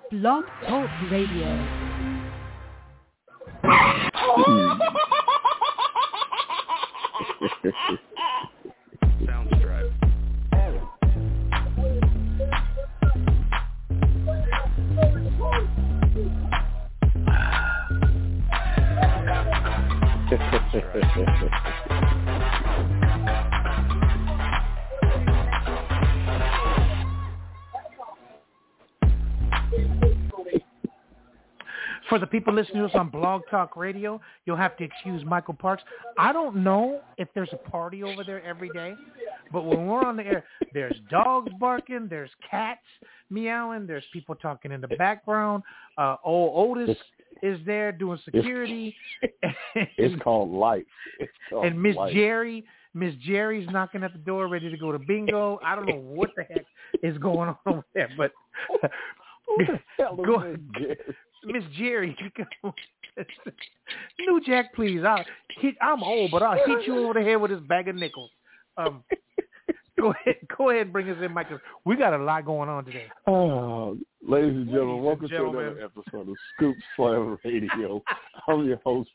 Blog Talk Radio. Soundstripe. For the people listening to us on Blog Talk Radio, you'll have to excuse Michael Parks. I don't know if there's a party over there every day, but when we're on the air, there's dogs barking, there's cats meowing, there's people talking in the background. Old Otis is there doing security. It's called life. It's called and Miss life. Jerry's knocking at the door, ready to go to bingo. I don't know what the heck is going on over there, but Who the hell is Miss Jerry? Miss Jerry, you can New Jack, please. I'm old, but I'll hit you over the head with this bag of nickels. Go ahead, and bring us in, Michael. We got a lot going on today. Ladies and gentlemen, welcome to another episode of Scoop Slam Radio. I'm your host,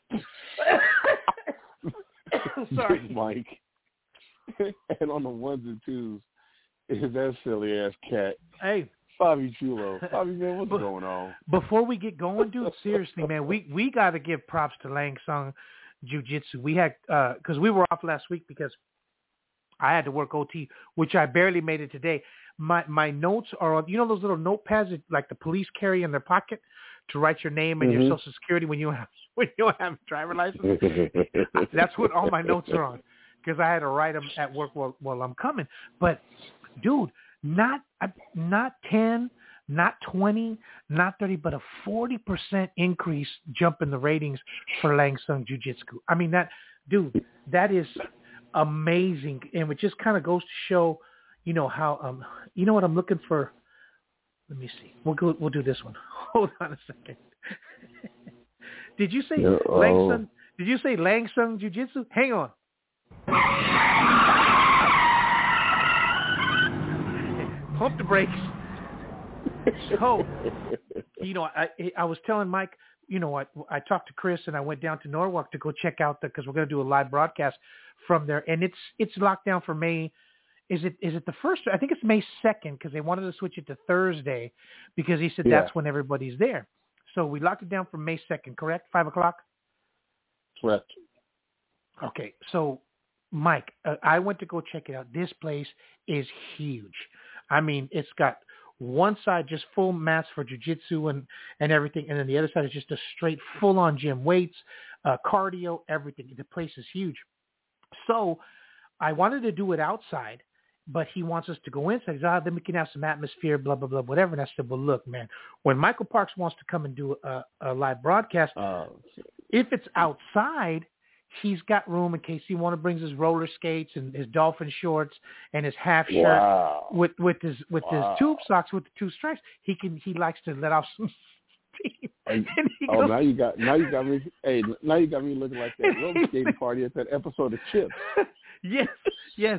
Sorry, Big Mike, and on the ones and twos is that silly ass cat. Hey. Bobby Chulo. Bobby, man, what's going on? Before we get going, dude, seriously, man, we got to give props to Lang Sung Jiu-Jitsu. We had, because we were off last week because I had to work OT, which I barely made it today. My notes are, you know those little notepads that like the police carry in their pocket to write your name and your social security when you don't have a driver license? That's what all my notes are on because I had to write them at work while I'm coming. But, dude, not 10, not 20, not 30, but a 40% increase jump in the ratings for Lang Sung Jiu-Jitsu. I mean, that is amazing. And it just kind of goes to show, you know, how, you know what I'm looking for? Let me see. We'll do this one. Hold on a second. Did you say Lang Sung? Did you say Lang Sung Jiu-Jitsu? Hang on. Pump the brakes. So, you know, I was telling Mike, you know, I talked to Chris and I went down to Norwalk to go check out because we're going to do a live broadcast from there, and it's locked down for May. Is it the first? I think it's May 2nd because they wanted to switch it to Thursday because he said that's when everybody's there. So we locked it down for May 2nd, correct? 5:00. Correct. Okay, so Mike, I went to go check it out. This place is huge. I mean, it's got one side just full mats for jiu-jitsu and everything, and then the other side is just a straight full-on gym, weights, cardio, everything. The place is huge. So I wanted to do it outside, but he wants us to go inside. He said, then we can have some atmosphere, blah, blah, blah, whatever. And I said, well, look, man, when Michael Parks wants to come and do a live broadcast, if it's outside, he's got room in case he brings his roller skates and his dolphin shorts and his half shirt with his tube socks with the two stripes. He likes to let off some steam. Now you got me. Hey, now you got me looking like that roller skating party at that episode of Chips. Yes.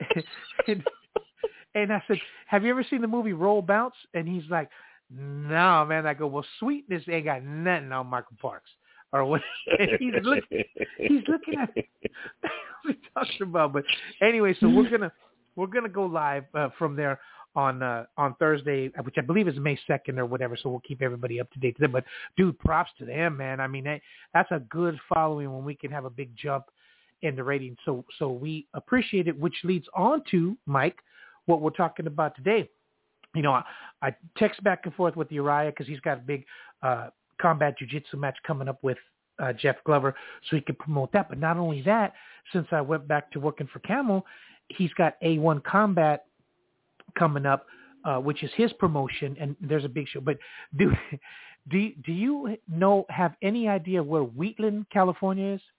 And I said, have you ever seen the movie Roll Bounce? And he's like, no, man. I go, well, Sweetness ain't got nothing on Michael Parks. Or what he's looking at it. What are we talking about? But anyway, so we're gonna go live from there on Thursday, which I believe is May 2nd or whatever. So we'll keep everybody up to date. But dude, props to them, man. I mean, that's a good following when we can have a big jump in the ratings. So we appreciate it, which leads on to Mike, what we're talking about today. You know, I text back and forth with Uriah because he's got a big combat jiu-jitsu match coming up with Jeff Glover so he can promote that. But not only that, since I went back to working for Camel, he's got A1 Combat coming up, which is his promotion, and there's a big show. But dude, do you have any idea where Wheatland, California is?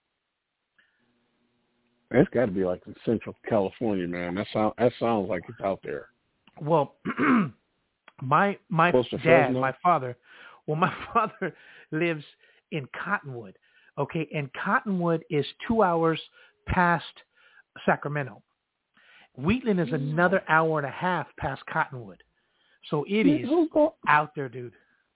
It's got to be like in Central California, man. That sounds like it's out there. Well, my dad, my father lives in Cottonwood, okay? And Cottonwood is 2 hours past Sacramento. Wheatland is another hour and a half past Cottonwood. So it is out there, dude.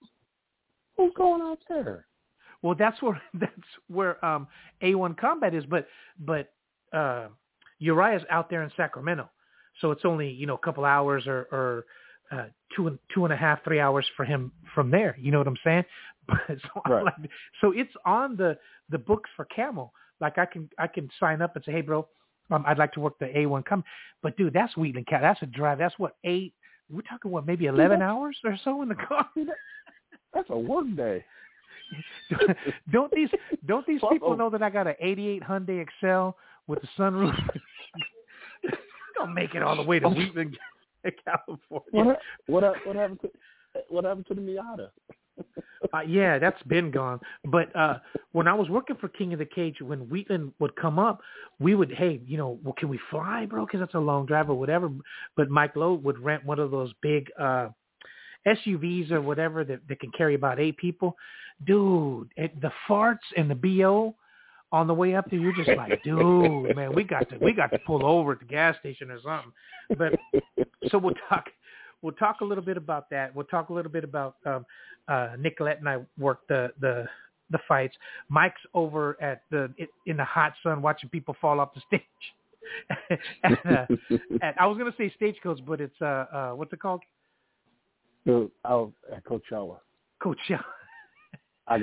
Who's going out there? Well, that's where A1 Combat is, but Uriah's out there in Sacramento, so it's only a couple hours or 2.5, 3 hours for him from there. You know what I'm saying? Right. So it's on the books for Camel. Like I can sign up and say, hey, bro, I'd like to work the A1 Combat. But dude, that's Wheatland Cat. That's a drive. That's what, 8? We're talking maybe 11 hours or so in the car. That's a work day. Don't these people know that I got an 88 Hyundai Excel with the sunroof? Don't make it all the way to Wheatland, California. What happened to the Miata? Yeah, that's been gone. But when I was working for King of the Cage, when Wheatland would come up, we would, hey, well, can we fly, bro? Because that's a long drive or whatever. But Mike Lowe would rent one of those big SUVs or whatever that can carry about 8 people. Dude, the farts and the BO on the way up there, you're just like, dude, man, we got to pull over at the gas station or something. But so we'll talk a little bit about that. We'll talk a little bit about Nicolette and I worked the fights. Mike's over in the hot sun watching people fall off the stage. and I was gonna say Stagecoach, but it's what's it called? So I was at Coachella. Coachella. I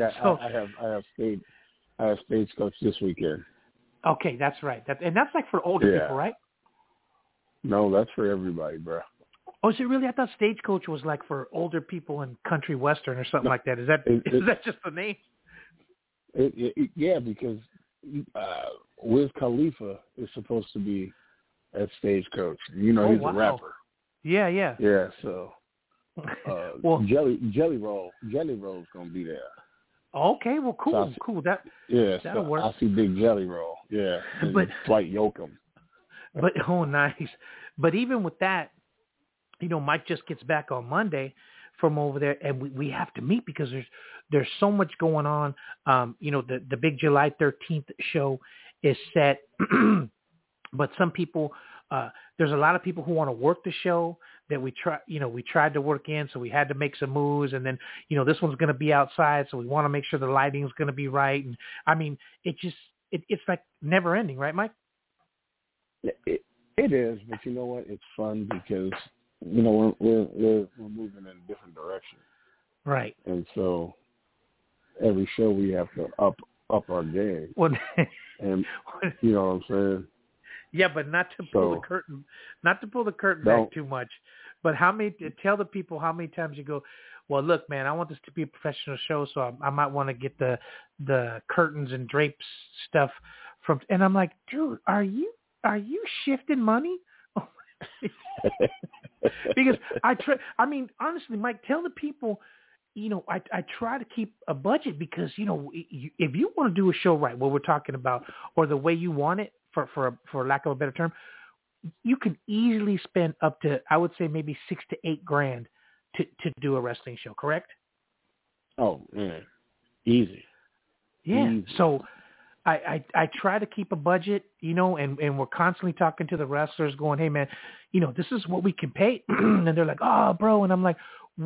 have Stagecoach this weekend. Okay, that's right. That's like for older people, right? No, that's for everybody, bro. Oh, is it really? I thought Stagecoach was like for older people in country western or something like that. Is that just the name? Yeah, because Wiz Khalifa is supposed to be at Stagecoach. He's a rapper. Yeah. Yeah, so well, Jelly Roll's gonna be there. Okay, well, cool. That'll work. I see Big Jelly Roll. Yeah, but Dwight Yoakam. But nice. But even with that, Mike just gets back on Monday from over there, and we have to meet because there's so much going on. The big July 13th show is set, but some people, there's a lot of people who want to work the show that we tried to work in, so we had to make some moves, and then this one's going to be outside, so we want to make sure the lighting's going to be right, and I mean it's like never ending, right, Mike? It is, but you know what? It's fun because we're moving in a different direction, right? And so every show we have to up our game. Well, and you know what I'm saying? Yeah, but not to pull the curtain back too much. But tell the people how many times you go, well, look, man, I want this to be a professional show, so I might want to get the curtains and drapes stuff from. And I'm like, dude, are you shifting money? Because honestly, Mike, tell the people, I try to keep a budget because, if you want to do a show right, what we're talking about, or the way you want it, for lack of a better term, you can easily spend up to, I would say, maybe $6,000 to $8,000 to do a wrestling show, correct? Oh, man. Easy. Yeah. Easy. So I try to keep a budget, and we're constantly talking to the wrestlers going, hey, man, this is what we can pay. And they're like, oh, bro. And I'm like,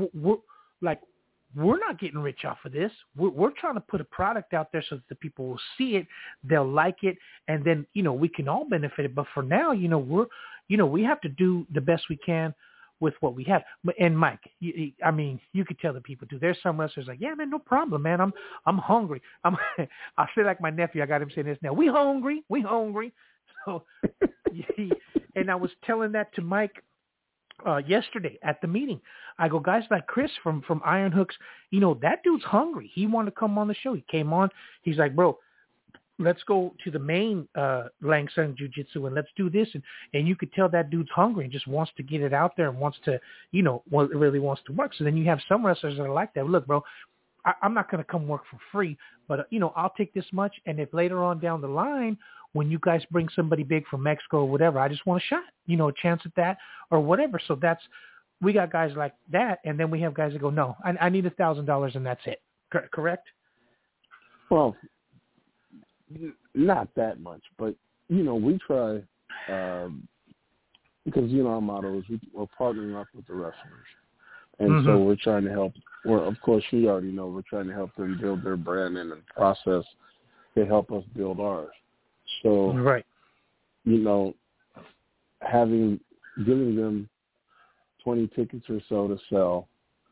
we're not getting rich off of this. We're trying to put a product out there so that the people will see it, they'll like it, and then, we can all benefit it. But for now, we have to do the best we can with what we have. And Mike, you could tell the people too. There's some wrestlers like, yeah, man, no problem, man. I'm hungry. I'll say like my nephew. I got him saying this now. We hungry. So, and I was telling that to Mike yesterday at the meeting. I go, guys like Chris from Iron Hooks, that dude's hungry. He wanted to come on the show. He came on. He's like, bro, let's go to the main Lang Sung Jiu-Jitsu and let's do this. And you could tell that dude's hungry and just wants to get it out there and wants to, really wants to work. So then you have some wrestlers that are like that. Look, bro, I'm not going to come work for free, but, I'll take this much. And if later on down the line, when you guys bring somebody big from Mexico or whatever, I just want a shot, a chance at that or whatever. So we got guys like that. And then we have guys that go, no, I need $1,000 and that's it. Correct? Well, not that much, but, we try, because, our motto is we're partnering up with the wrestlers. And so we're trying to help. Well, of course, you already know we're trying to help them build their brand and the process to help us build ours. So, right. You know, giving them 20 tickets or so to sell,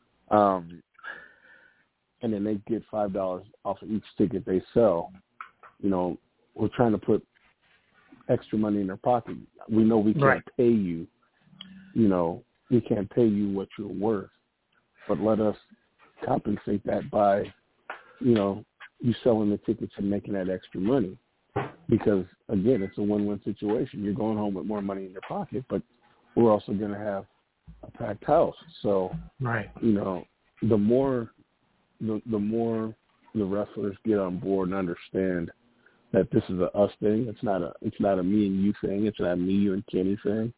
and then they get $5 off of each ticket they sell. You know, we're trying to put extra money in their pocket. We know we can't pay you. You know, we can't pay you what you're worth, but let us compensate that by, you know, you selling the tickets and making that extra money. Because, again, it's a win-win situation. You're going home with more money in your pocket, but we're also going to have a packed house. So, you know, the more the wrestlers get on board and understand that this is a us thing. It's not a me and you thing. It's not a me, you, and Kenny thing.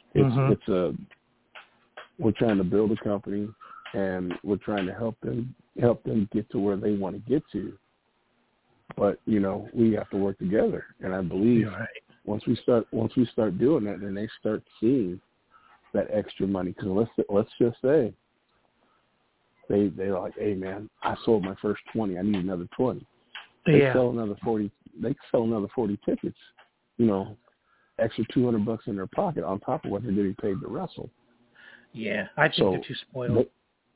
We're trying to build a company, and we're trying to help them get to where they want to get to. But, you know, we have to work together. And I believe once we start doing that, then they start seeing that extra money. Because let's just say they're like, hey man, I sold my first 20. I need another 20. They sell another 40. They sell another 40 tickets. You know, extra $200 in their pocket on top of what they're getting paid to wrestle. Yeah, I think they're too spoiled.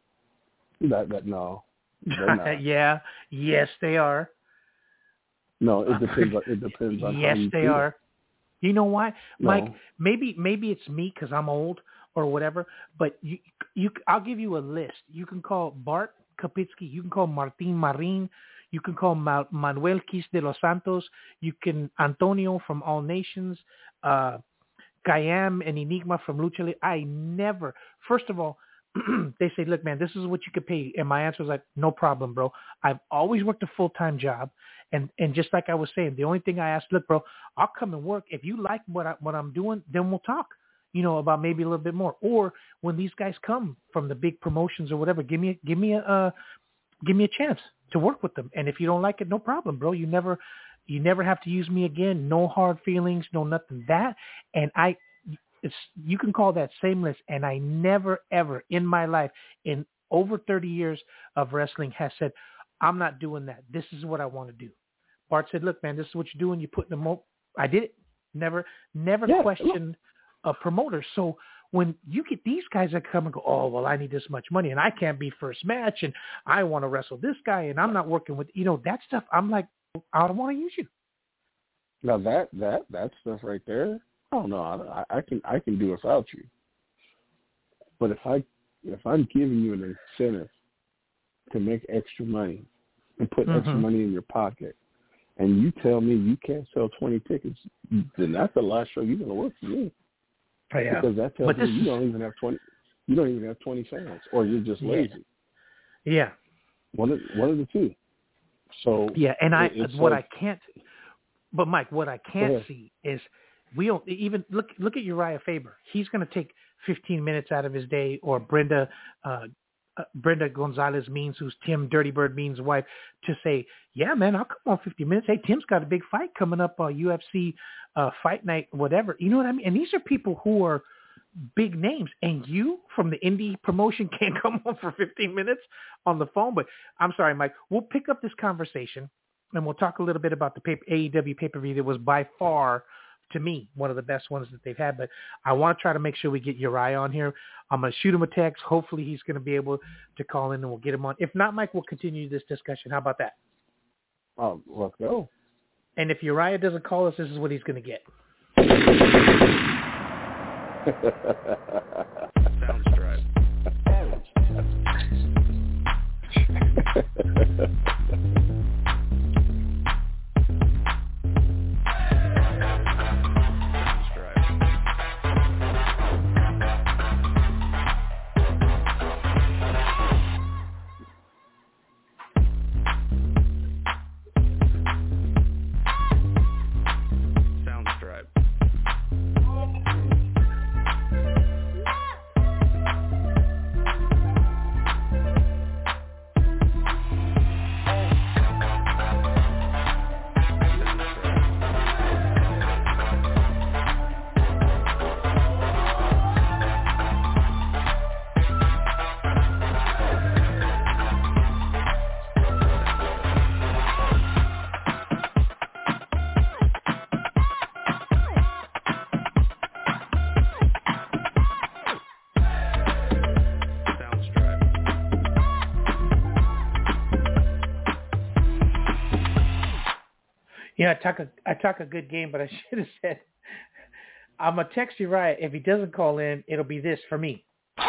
No, they're not. Yes, they are. No, it depends on. Yes, how you they feel. are. You know why, No. Mike? Maybe it's me because I'm old or whatever. But I'll give you a list. You can call Bart Kapitsky. You can call Martin Marin. You can call Manuel Quis de los Santos. You can Antonio from All Nations. Kayam and Enigma from Lucha Libre. I never. First of all, they say, look, man, this is what you could pay. And my answer was like, no problem, bro. I've always worked a full-time job. And just like I was saying, the only thing I asked, look, bro, I'll come and work. If you like what I'm doing, then we'll talk, you know, about maybe a little bit more. Or when these guys come from the big promotions or whatever, give me a chance to work with them. And if you don't like it, no problem, bro. You never have to use me again. No hard feelings, no nothing. That, and you can call that shameless. And I never, ever in my life, in over 30 years of wrestling, has said, I'm not doing that. This is what I want to do. Bart said, look, man, this is what you're doing. You put in I did it. Never questioned a promoter. So when you get these guys that come and go, oh, well, I need this much money and I can't be first match and I want to wrestle this guy and I'm not working with, you know, that stuff. I'm like, I don't want to use you. Now that stuff right there, I don't know. I can do without you. But if I'm giving you an incentive to make extra money and put extra money in your pocket, and you tell me you can't sell 20 tickets, then that's the last show you're going to work for me. Yeah. Because that tells me you don't even have 20. You don't even have 20 fans, or you're just lazy. Yeah. One of the two. So yeah, and But Mike, what I can't see is we don't even look at Uriah Faber. He's going to take 15 minutes out of his day, or Brenda Gonzalez Means, who's Tim Dirty Bird Means' wife, to say, yeah, man, I'll come on 50 minutes. Hey, Tim's got a big fight coming up, UFC fight night, whatever. You know what I mean? And these are people who are big names, and you from the indie promotion can't come on for 15 minutes on the phone. But I'm sorry, Mike, we'll pick up this conversation and we'll talk a little bit about the AEW pay-per-view that was by far, to me, one of the best ones that they've had. But I want to try to make sure we get Uriah on here. I'm going to shoot him a text. Hopefully he's going to be able to call in and we'll get him on. If not, Mike, we'll continue this discussion. How about that? Oh, let's go. And if Uriah doesn't call us, this is what he's going to get. Sounds right. I talk a good game, but I should have said, I'm going to text Uriah. If he doesn't call in, it'll be this for me.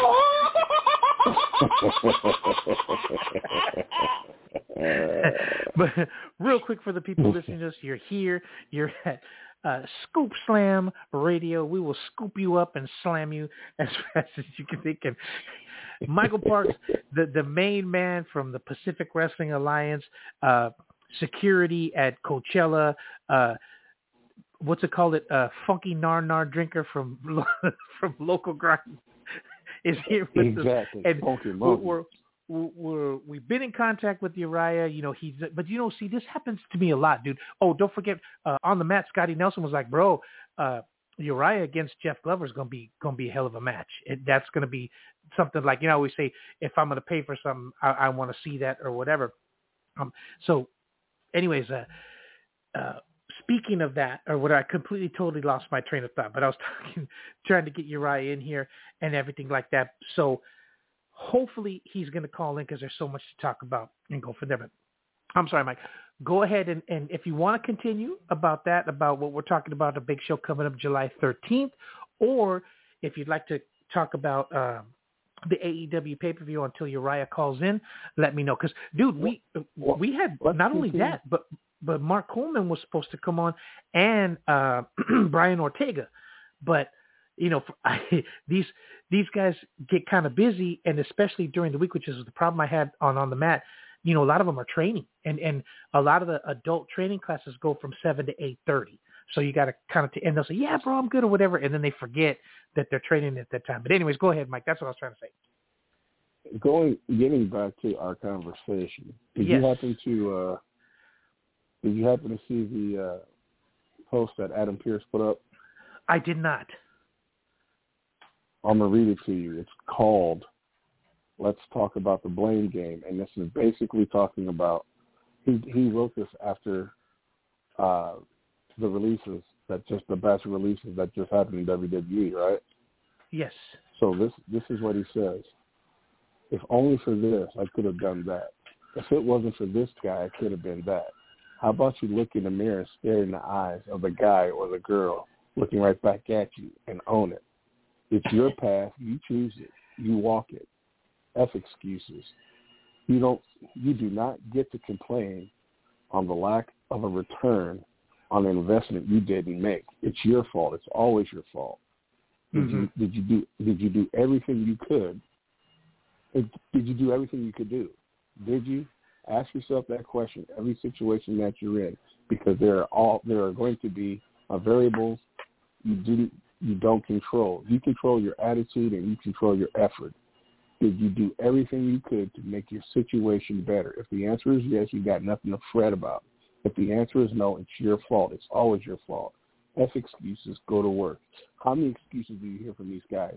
But real quick for the people listening to us, you're here. You're at Scoop Slam Radio. We will scoop you up and slam you as fast as you can think. And Michael Parks, the main man from the Pacific Wrestling Alliance, security at Coachella, what's it called? Funky Nar drinker from local grind is here with us. And we've been in contact with Uriah. See, this happens to me a lot, dude. Oh, don't forget, on the mat, Scotty Nelson was like, bro, Uriah against Jeff Glover is gonna be a hell of a match. That's gonna be something like, I always say, if I'm gonna pay for something, I want to see that or whatever. So, anyways, speaking of that, or what, I completely totally lost my train of thought, but I was trying to get Uriah in here and everything like that. So hopefully he's going to call in because there's so much to talk about and go from there. But I'm sorry, Mike. Go ahead and if you want to continue about what we're talking about, the big show coming up July 13th, or if you'd like to talk about the AEW pay-per-view until Uriah calls in, let me know. Because, dude, we had not only that, but Mark Coleman was supposed to come on, and Brian Ortega. But, these guys get kind of busy, and especially during the week, which is the problem I had on the mat, a lot of them are training. And a lot of the adult training classes go from 7 to 8:30. So you got to kind of, and they'll say, yeah, bro, I'm good or whatever. And then they forget that they're training at that time. But anyways, go ahead, Mike. That's what I was trying to say. Getting back to our conversation, did you happen to see the post that Adam Pearce put up? I did not. I'm going to read it to you. It's called Let's Talk About the Blame Game. And this is basically talking about, he wrote this after the releases, the batch of releases that just happened in WWE, right? Yes. So this is what he says. If only for this, I could have done that. If it wasn't for this guy, I could have been that. How about you look in the mirror and stare in the eyes of the guy or the girl looking right back at you and own it? It's your path. You choose it. You walk it. F excuses. You do not get to complain on the lack of a return on an investment you didn't make. It's your fault. It's always your fault. Did you do everything you could? Did you do everything you could do? Did you? Ask yourself that question every situation that you're in, because there are going to be variables you don't control. You control your attitude and you control your effort. Did you do everything you could to make your situation better? If the answer is yes, you got nothing to fret about. If the answer is no, it's your fault. It's always your fault. F excuses, go to work. How many excuses do you hear from these guys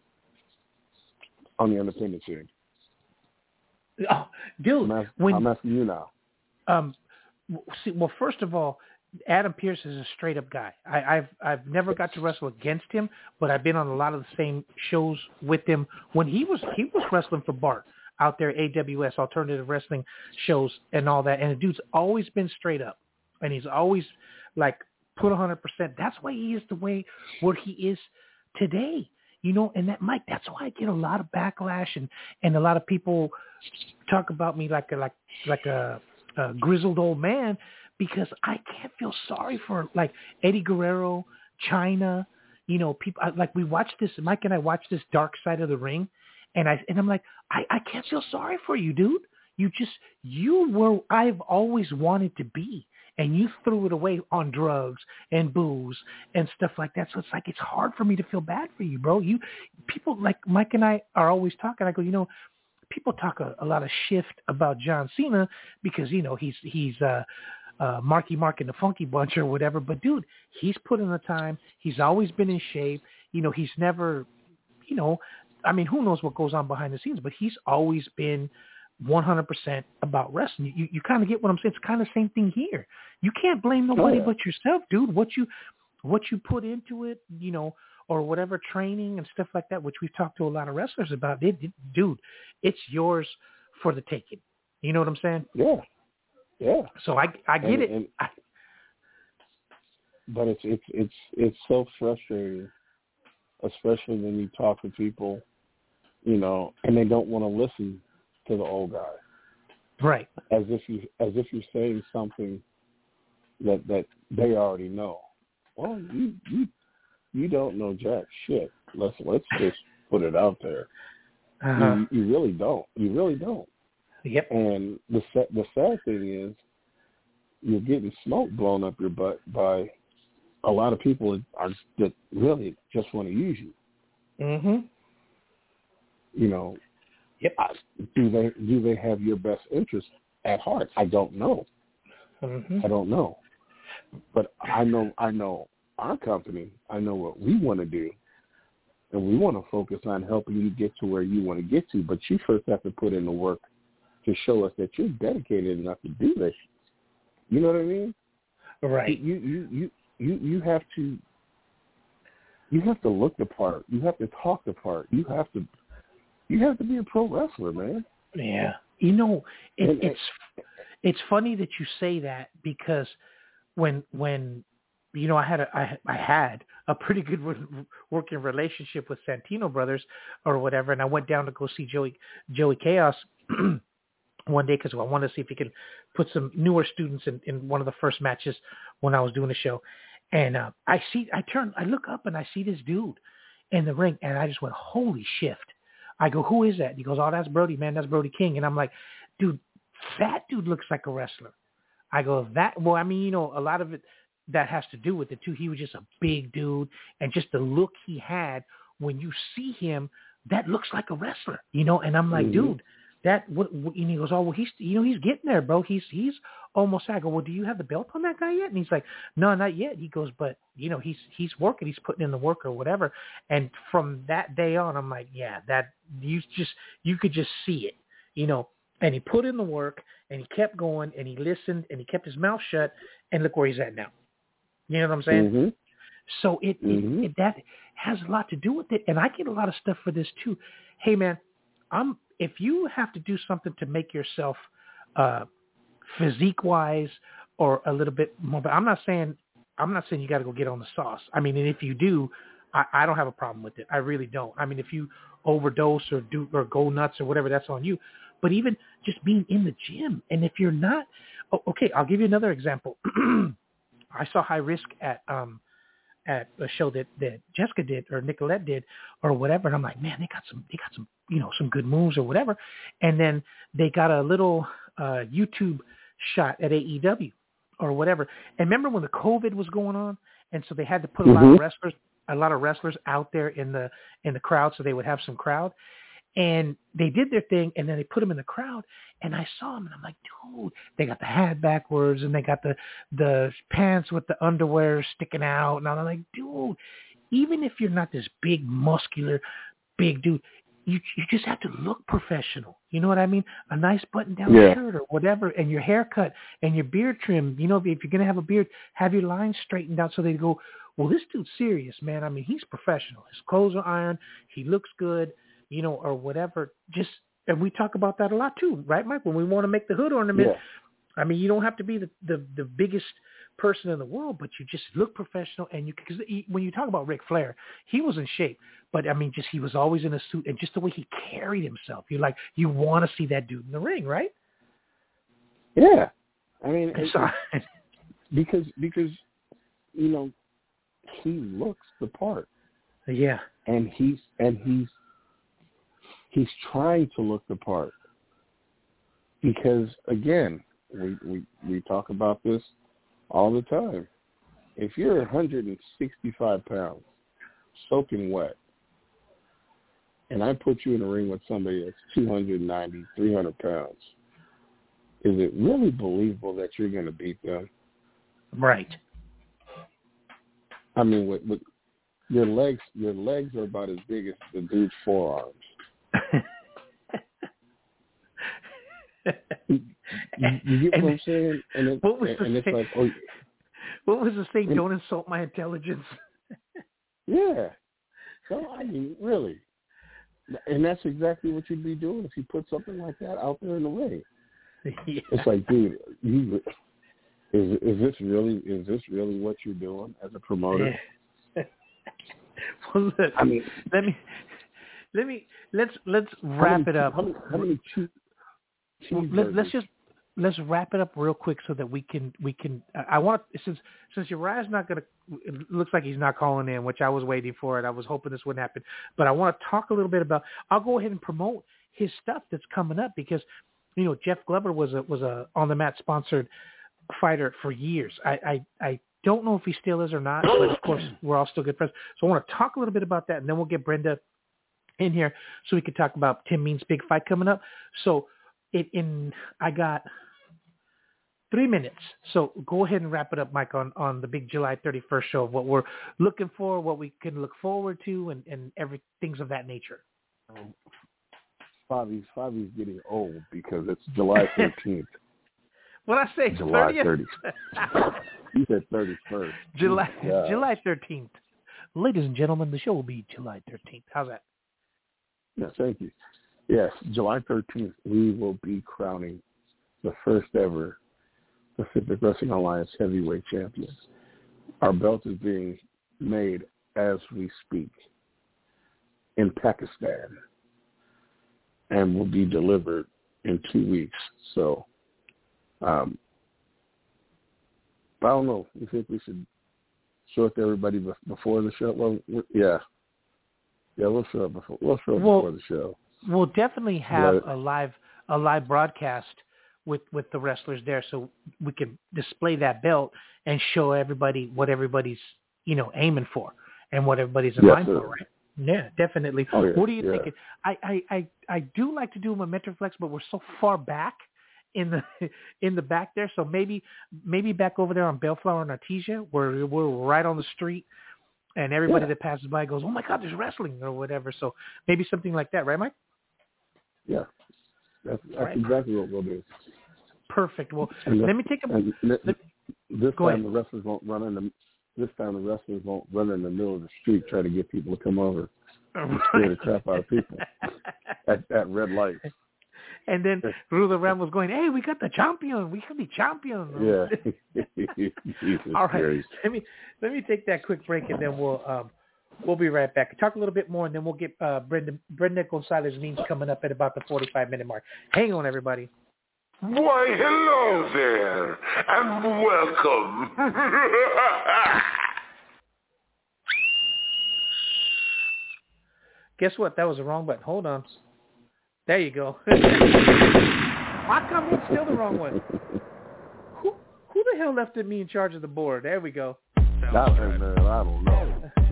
on the independent scene? Oh, dude, I'm asking you now. Well, first of all, Adam Pearce is a straight up guy. I've never got to wrestle against him, but I've been on a lot of the same shows with him when he was wrestling for Bart out there, AWS, alternative wrestling shows and all that. And the dude's always been straight up, and he's always like put 100%. That's why he is the way where he is today. And that, Mike, that's why I get a lot of backlash and a lot of people talk about me like a grizzled old man, because I can't feel sorry for like Eddie Guerrero, China, people like we watch this, Mike and I watch this Dark Side of the Ring, and I'm like, I can't feel sorry for you, dude. You were I've always wanted to be. And you threw it away on drugs and booze and stuff like that. So it's like, it's hard for me to feel bad for you, bro. People like Mike and I are always talking. I go, people talk a lot of shift about John Cena because, he's Marky Mark and the Funky Bunch or whatever. But, dude, he's put in the time. He's always been in shape. He's never, who knows what goes on behind the scenes, but he's always been 100% about wrestling. You kind of get what I'm saying. It's kind of the same thing here. You can't blame nobody but yourself, dude. What you put into it, or whatever training and stuff like that, which we've talked to a lot of wrestlers about. Dude, it's yours for the taking. You know what I'm saying? Yeah. So I get it. but it's so frustrating, especially when you talk to people, you know, and they don't want to listen to the old guy. Right. As if you're saying something that they already know. Well, you don't know jack shit. Let's just put it out there. Uh-huh. You really don't. You really don't. Yep. And the sad thing is, you're getting smoke blown up your butt by a lot of people that really just want to use you. Mm-hmm. You know. Yep. Do they have your best interest at heart? I don't know. Mm-hmm. I don't know. But I know our company. I know what we want to do, and we want to focus on helping you get to where you want to get to. But you first have to put in the work to show us that you're dedicated enough to do this. You know what I mean? Right. You have to look the part. You have to talk the part. You have to be a pro wrestler, man. Yeah. You know, it's funny that you say that, because when you know, I had a pretty good working relationship with Santino Brothers or whatever, and I went down to go see Joey Chaos one day because I wanted to see if he could put some newer students in one of the first matches when I was doing the show. And I look up and I see this dude in the ring, and I just went, holy shift. I go, who is that? And he goes, oh, that's Brody, man. That's Brody King. And I'm like, dude, that dude looks like a wrestler. I go, well, I mean, you know, a lot of it, that has to do with it too. He was just a big dude, and just the look he had, when you see him, that looks like a wrestler, you know? And I'm like, mm-hmm. dude, and he goes, oh, well, he's getting there, bro. He's almost. I go, well, do you have the belt on that guy yet? And he's like, no, not yet. He goes, but you know, he's working, he's putting in the work or whatever. And from that day on, I'm like, yeah, that you could just see it, you know. And he put in the work, and he kept going, and he listened, and he kept his mouth shut, and look where he's at now. You know what I'm saying? Mm-hmm. So it that has a lot to do with it, and I get a lot of stuff for this too. Hey, man, if you have to do something to make yourself physique-wise or a little bit more, but I'm not saying you got to go get on the sauce. I mean, and if you do, I don't have a problem with it. I really don't. I mean, if you overdose or go nuts or whatever, that's on you. But even just being in the gym, and if you're not, okay, I'll give you another example. I saw High Risk at a show that Jessica did or Nicolette did or whatever, and I'm like, man, they got some you know, some good moves or whatever. And then they got a little YouTube shot at AEW or whatever. And remember when the COVID was going on, and so they had to put a lot of wrestlers out there in the crowd so they would have some crowd. And they did their thing, and then they put them in the crowd, and I saw them, and I'm like, dude, they got the hat backwards, and they got the pants with the underwear sticking out, and I'm like, dude, even if you're not this big, muscular, big dude, you just have to look professional. You know what I mean? A nice button-down shirt or whatever, and your haircut and your beard trimmed. You know, if you're going to have a beard, have your lines straightened out so they go, well, this dude's serious, man. I mean, he's professional. His clothes are ironed. He looks good. You know, or whatever. And we talk about that a lot too, right, Mike? When we want to make the hood ornament, I mean, you don't have to be the biggest person in the world, but you just look professional. And because when you talk about Ric Flair, he was in shape, but I mean, he was always in a suit, and just the way he carried himself, you want to see that dude in the ring, right? Yeah, I mean, because you know, he looks the part. Yeah, and he's trying to look the part, because again, we talk about this all the time. If you're 165 pounds, soaking wet, and I put you in a ring with somebody that's 290, 300 pounds, is it really believable that you're going to beat them? Right. I mean, with your legs are about as big as the dude's forearms. You get what I'm saying? And it's like, oh, what was the saying? Don't insult my intelligence. Yeah. So I mean, really, and that's exactly what you'd be doing if you put something like that out there in the ring. Yeah. It's like, dude, Is this really what you're doing as a promoter? Well, look, I mean, let's wrap it up. How many Let's wrap it up real quick so that we can. I want, since Uriah's not gonna. It looks like he's not calling in, which I was waiting for it. I was hoping this wouldn't happen, but I want to talk a little bit about. I'll go ahead and promote his stuff that's coming up because, Jeff Glover was a on the mat sponsored fighter for years. I don't know if he still is or not, but of course we're all still good friends. So I want to talk a little bit about that, and then we'll get Brenda in here so we can talk about Tim Means' big fight coming up. So I got 3 minutes. So go ahead and wrap it up, Mike, on the big July 31st show of what we're looking for, what we can look forward to, and things of that nature. Fabi's getting old because it's July 13th. What I say? July 30th? 30th. You said 31st. July 13th. Ladies and gentlemen, the show will be July 13th. How's that? Yes, thank you. Yes, July 13th, we will be crowning the first ever Pacific Wrestling Alliance heavyweight champion. Our belt is being made as we speak in Pakistan and will be delivered in 2 weeks. So, I don't know. You think we should show it to everybody before the show? Well, yeah, we'll show it before. We'll show it before the show. We'll definitely have a live broadcast with the wrestlers there, so we can display that belt and show everybody what everybody's aiming for and what everybody's in line for, right? Yeah, definitely. Oh, yeah, what are you thinking? I do like to do them at Metroflex, but we're so far back in the back there, so maybe back over there on Bellflower and Artesia, where we're right on the street, and everybody that passes by goes, "Oh my God, there's wrestling," or whatever. So maybe something like that, right, Mike? Yeah, that's right. Exactly what we'll do. Perfect. Well, let me take a. This time the wrestlers won't run in the middle of the street trying to get people to come over and scare the crap out of people at red lights. And then Ruler Ram was going, "Hey, we got the champion. We can be champion." Yeah. All right. Let me take that quick break, and then we'll be right back. Talk a little bit more, and then we'll get Brenda Gonzalez Means coming up at about the 45-minute mark. Hang on, everybody. Why, hello there, and welcome. Guess what? That was the wrong button. Hold on. There you go. How come it's still the wrong one? Who the hell left me in charge of the board? There we go. I don't know.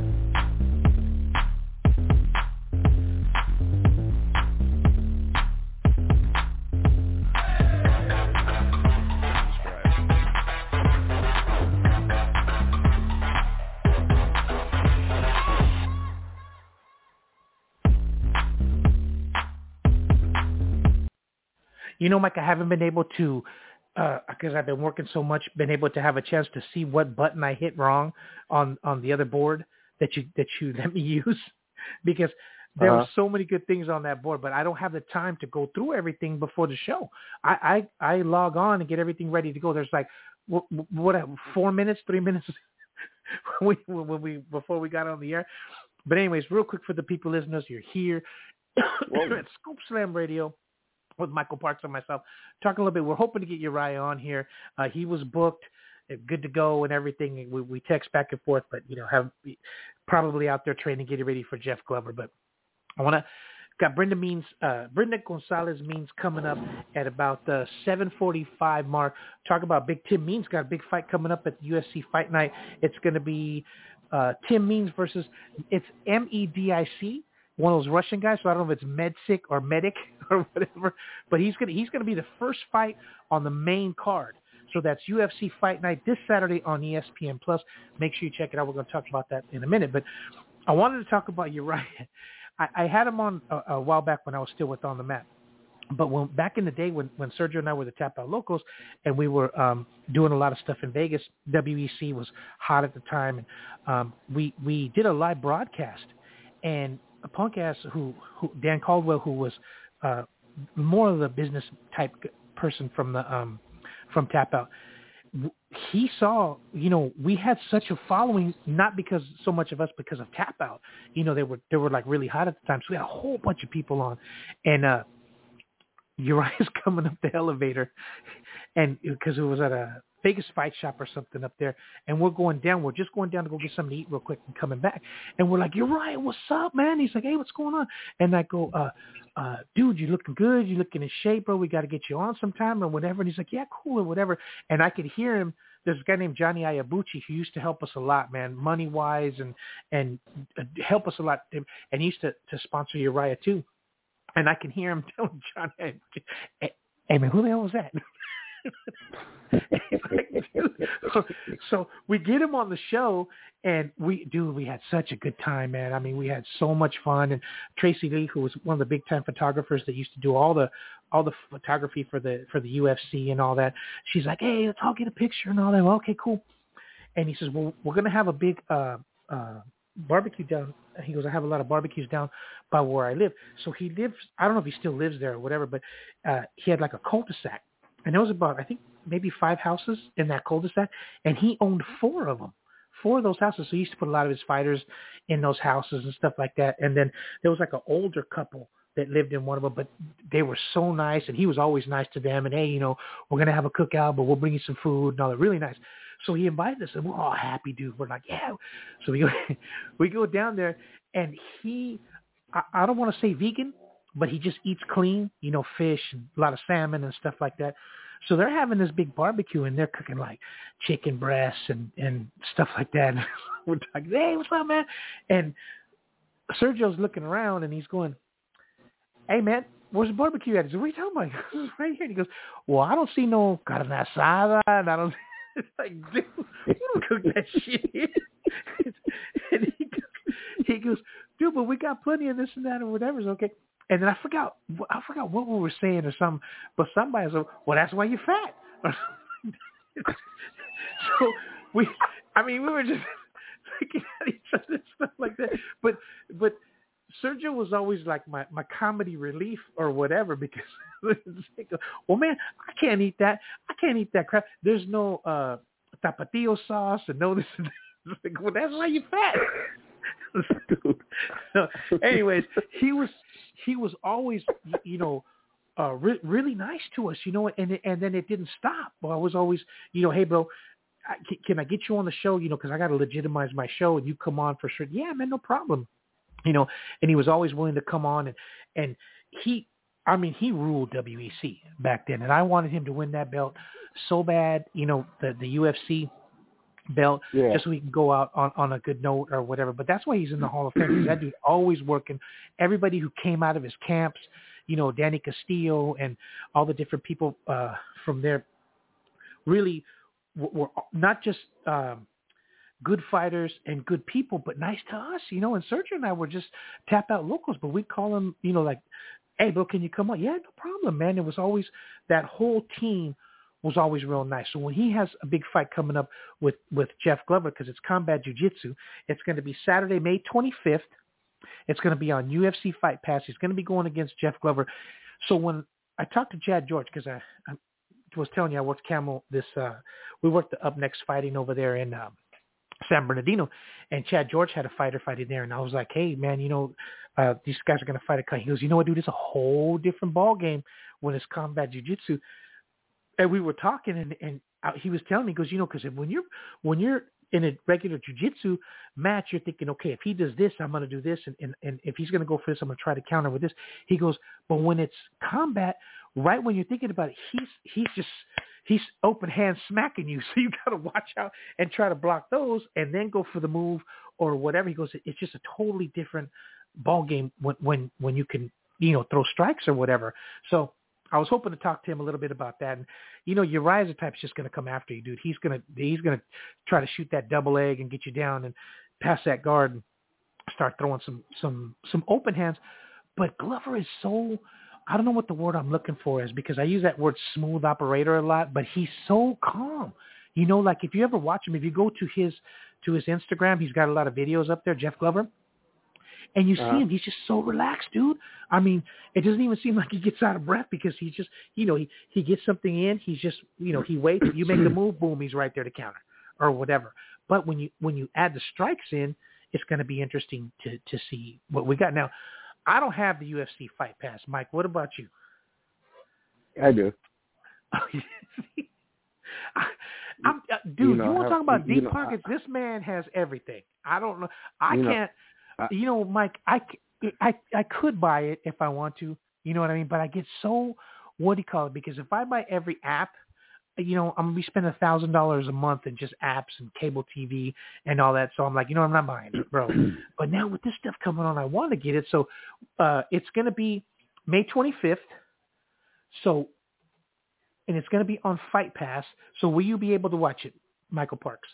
Mike, I haven't been able to, because I've been working so much, been able to have a chance to see what button I hit wrong on the other board that you let me use, because there were so many good things on that board, but I don't have the time to go through everything before the show. I log on and get everything ready to go. There's like, 3 minutes before we got on the air. But anyways, real quick for the people listeners, you're here at Scoop Slam Radio with Michael Parks and myself, talking a little bit. We're hoping to get Uriah on here. He was booked, good to go and everything. We text back and forth, but, have probably out there training, getting ready for Jeff Glover. But I got Brenda Gonzalez Means coming up at about the 7:45 mark. Talk about Big Tim Means. Got a big fight coming up at the UFC Fight Night. It's going to be Tim Means versus, it's MEDIC. One of those Russian guys, so I don't know if it's Medsic or Medic or whatever, but he's gonna be the first fight on the main card. So that's UFC Fight Night this Saturday on ESPN Plus. Make sure you check it out. We're going to talk about that in a minute, but I wanted to talk about Uriah. I had him on a while back when I was still with On the Mat, but back in the day when Sergio and I were the Tap Out Locals and we were doing a lot of stuff in Vegas, WEC was hot at the time, and we did a live broadcast, and a punk ass who Dan Caldwell, who was more of the business type person from Tap Out, he saw, we had such a following, not because so much of us, because of Tap Out. They were like really hot at the time. So we had a whole bunch of people on, and Uriah's coming up the elevator, and because it was at a Vegas Fight Shop or something up there, and we're just going down to go get something to eat real quick and coming back, and we're like, Uriah, what's up, man? He's like, hey, what's going on? And I go, dude, you looking good, you looking in shape, bro, we got to get you on sometime or whatever. And he's like, yeah, cool, or whatever. And I could hear him. There's a guy named Johnny Ayabuchi who used to help us a lot, man, money wise, and help us a lot, and he used to sponsor Uriah too. And I can hear him telling Johnny, hey man, who the hell was that? So we get him on the show, and we had such a good time, man. I mean, we had so much fun. And Tracy Lee, who was one of the big time photographers that used to do all the photography for the UFC and all that, she's like, hey, let's all get a picture and all that. Well, okay, cool. And he says, well, we're gonna have a big barbecue down. He goes, I have a lot of barbecues down by where I live. So he lives, I don't know if he still lives there or whatever, but he had like a cul-de-sac. And there was about, I think, maybe 5 houses in that cul-de-sac, and he owned 4 of them, 4 of those houses. So he used to put a lot of his fighters in those houses and stuff like that. And then there was like an older couple that lived in one of them, but they were so nice, and he was always nice to them. And, hey, we're going to have a cookout, but we'll bring you some food and all that. Really nice. So he invited us, and we're all happy, dude. We're like, yeah. So we go down there, and I don't want to say vegan, but he just eats clean, fish and a lot of salmon and stuff like that. So they're having this big barbecue, and they're cooking like chicken breasts and stuff like that. And we're talking, hey, what's up, man? And Sergio's looking around, and he's going, hey, man, where's the barbecue at? He said, what are you talking about? He goes, right here. And he goes, well, I don't see no carne asada, and I don't. It's like, dude, we don't cook that shit here. And he goes, dude, but we got plenty of this and that or whatever's okay. And then I forgot what we were saying or something, but somebody said, well, that's why you're fat. So we were just looking at each other and stuff like that. But Sergio was always like my comedy relief or whatever, because well, man, I can't eat that. I can't eat that crap. There's no tapatio sauce and no this and that. Like, well, that's why you're fat. So, anyways, he was always, really nice to us, and then it didn't stop. Well, I was always, hey, bro, can I get you on the show? Because I got to legitimize my show, and you come on for sure. Yeah, man, no problem. And he was always willing to come on, and he ruled WEC back then, and I wanted him to win that belt so bad, the UFC belt, just so he can go out on a good note or whatever. But that's why he's in the Hall of Fame, because that dude always working. Everybody who came out of his camps, Danny Castillo and all the different people from there, really were not just good fighters and good people, but nice to us, and Sergio and I were just Tap Out locals, but we'd call him, like, hey, bro, can you come on? Yeah, no problem, man. It was always, that whole team was always real nice. So when he has a big fight coming up with Jeff Glover, because it's Combat Jiu-Jitsu, it's going to be Saturday, May 25th. It's going to be on UFC Fight Pass. He's going to be going against Jeff Glover. So when I talked to Chad George, because I was telling you I worked Camel we worked the Up Next Fighting over there in San Bernardino, and Chad George had a fighter fighting there, and I was like, hey, man, these guys are going to fight a. He goes, you know what, dude, it's a whole different ball game when it's Combat Jiu-Jitsu. And we were talking, and he was telling me, he goes, because when you're in a regular jiu-jitsu match, you're thinking, okay, if he does this, I'm going to do this, and if he's going to go for this, I'm going to try to counter with this. He goes, but when it's combat, right when you're thinking about it, he's open hand smacking you, so you got to watch out and try to block those, and then go for the move or whatever. He goes, it's just a totally different ball game when you can throw strikes or whatever. So I was hoping to talk to him a little bit about that. And, Uriah's the type that's just going to come after you, dude. He's going to try to shoot that double leg and get you down and pass that guard and start throwing some open hands. But Glover is so, I don't know what the word I'm looking for is, because I use that word smooth operator a lot, but he's so calm. Like if you ever watch him, if you go to his Instagram, he's got a lot of videos up there, Jeff Glover. And you see him, he's just so relaxed, dude. I mean, it doesn't even seem like he gets out of breath because he just, he gets something in. He's just, he waits. You make the move, boom, he's right there to counter or whatever. But when you add the strikes in, it's going to be interesting to see what we got. Now, I don't have the UFC Fight Pass. Mike, what about you? I do. Dude, you want to talk about deep pockets? This man has everything. I don't know. I can't. Mike, I could buy it if I want to. You know what I mean? But I get so, what do you call it? Because if I buy every app, I'm going to be spending $1,000 a month in just apps and cable TV and all that. So I'm like, I'm not buying it, bro. But now with this stuff coming on, I want to get it. So it's going to be May 25th. So, and it's going to be on Fight Pass. So will you be able to watch it, Michael Parks?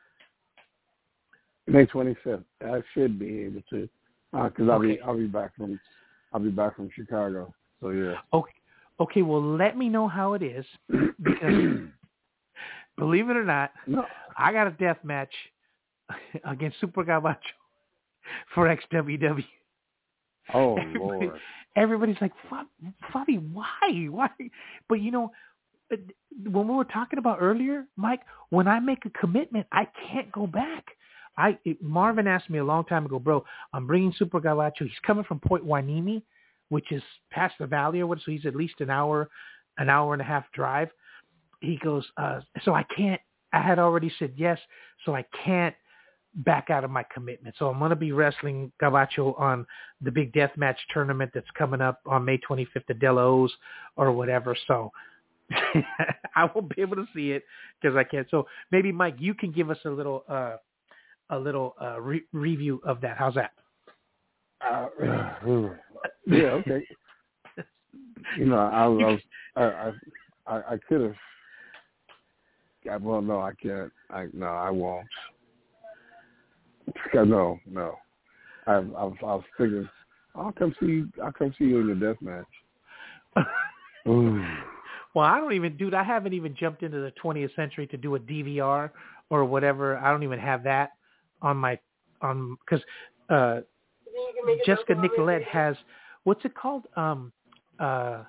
May 25th. I should be able to, because I'll be back from Chicago. So yeah. Okay. Well, let me know how it is, because believe it or not, I got a death match against Super Gabacho for XWW. Oh Lord! Everybody's like, Fabi, why? But when we were talking about earlier, Mike, when I make a commitment, I can't go back. Marvin asked me a long time ago, bro, I'm bringing Super Gabacho. He's coming from Point Hueneme, which is past the valley or what, so he's at least an hour and a half drive. He goes, so I can't, I had already said yes, so I can't back out of my commitment. So I'm going to be wrestling Gabacho on the big deathmatch tournament that's coming up on May 25th at Delos or whatever. So I won't be able to see it because I can't. So maybe, Mike, you can give us a little review of that. How's that? Yeah, okay. I could have. Well, no, I can't. I won't. No. I was thinking, I'll come see you in your death match. Well, I haven't even jumped into the 20th century to do a DVR or whatever. I don't even have that because Jessica Nicolette has, what's it called? Where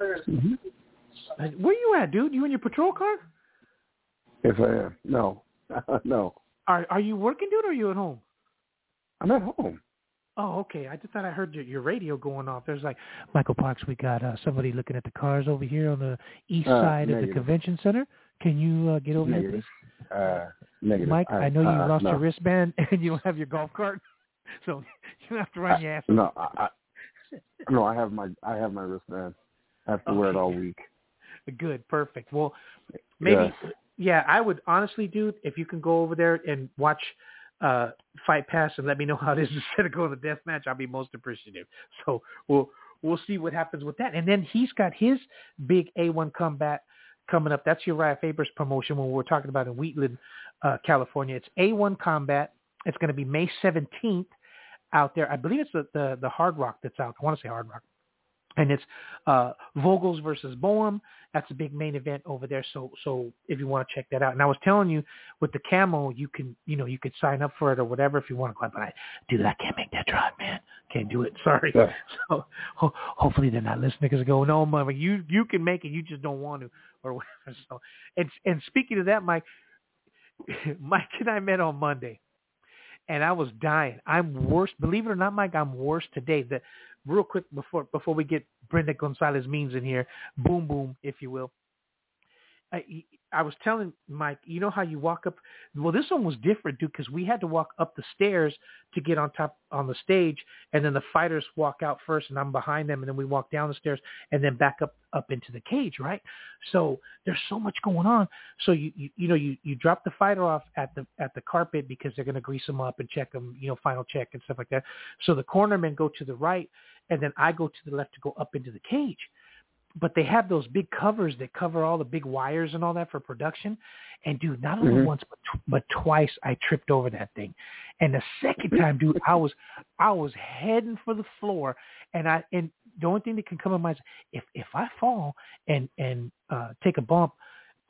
you at, dude? You in your patrol car? Yes, I am. No. Are you working, dude, or are you at home? I'm at home. Oh, okay. I just thought I heard your radio going off. There's like, Michael Parks, we got somebody looking at the cars over here on the east side of the convention center. Can you get over there, please? Negative. Mike, I know you lost your wristband and you don't have your golf cart, so you have to run your ass. No, I have my wristband. I have to wear it all week. Good, perfect. Well, maybe, yeah, I would honestly, dude, if you can go over there and watch Fight Pass and let me know how it is instead of going to death match, I'll be most appreciative. So we'll see what happens with that. And then he's got his big A1 Combat coming up. That's Uriah Faber's promotion when we're talking about in Wheatland, California. It's A1 Combat. It's going to be May 17th out there. I believe it's the Hard Rock that's out. I want to say Hard Rock. And it's Vogels versus Boehm. That's a big main event over there. So if you want to check that out. And I was telling you, with the camo, you can, you could sign up for it or whatever if you want to go. But I can't make that drive, man. Can't do it. Sorry. Yeah. So hopefully they're not listening because they go, no, Mama, you can make it. You just don't want to or whatever. So, and speaking of that, Mike and I met on Monday. And I was dying. I'm worse. Believe it or not, Mike, I'm worse today. Real quick before we get Brenda Gonzalez Means in here, boom, if you will. I was telling Mike, you know how you walk up? Well, this one was different, dude, because we had to walk up the stairs to get on the stage, and then the fighters walk out first, and I'm behind them, and then we walk down the stairs, and then back up into the cage, right? So there's so much going on. So you drop the fighter off at the carpet because they're going to grease them up and check them, final check and stuff like that. So the cornermen go to the right, and then I go to the left to go up into the cage. But they have those big covers that cover all the big wires and all that for production. And, dude, not only once but twice I tripped over that thing. And the second time, dude, I was heading for the floor. And the only thing that can come in mind is if I fall and take a bump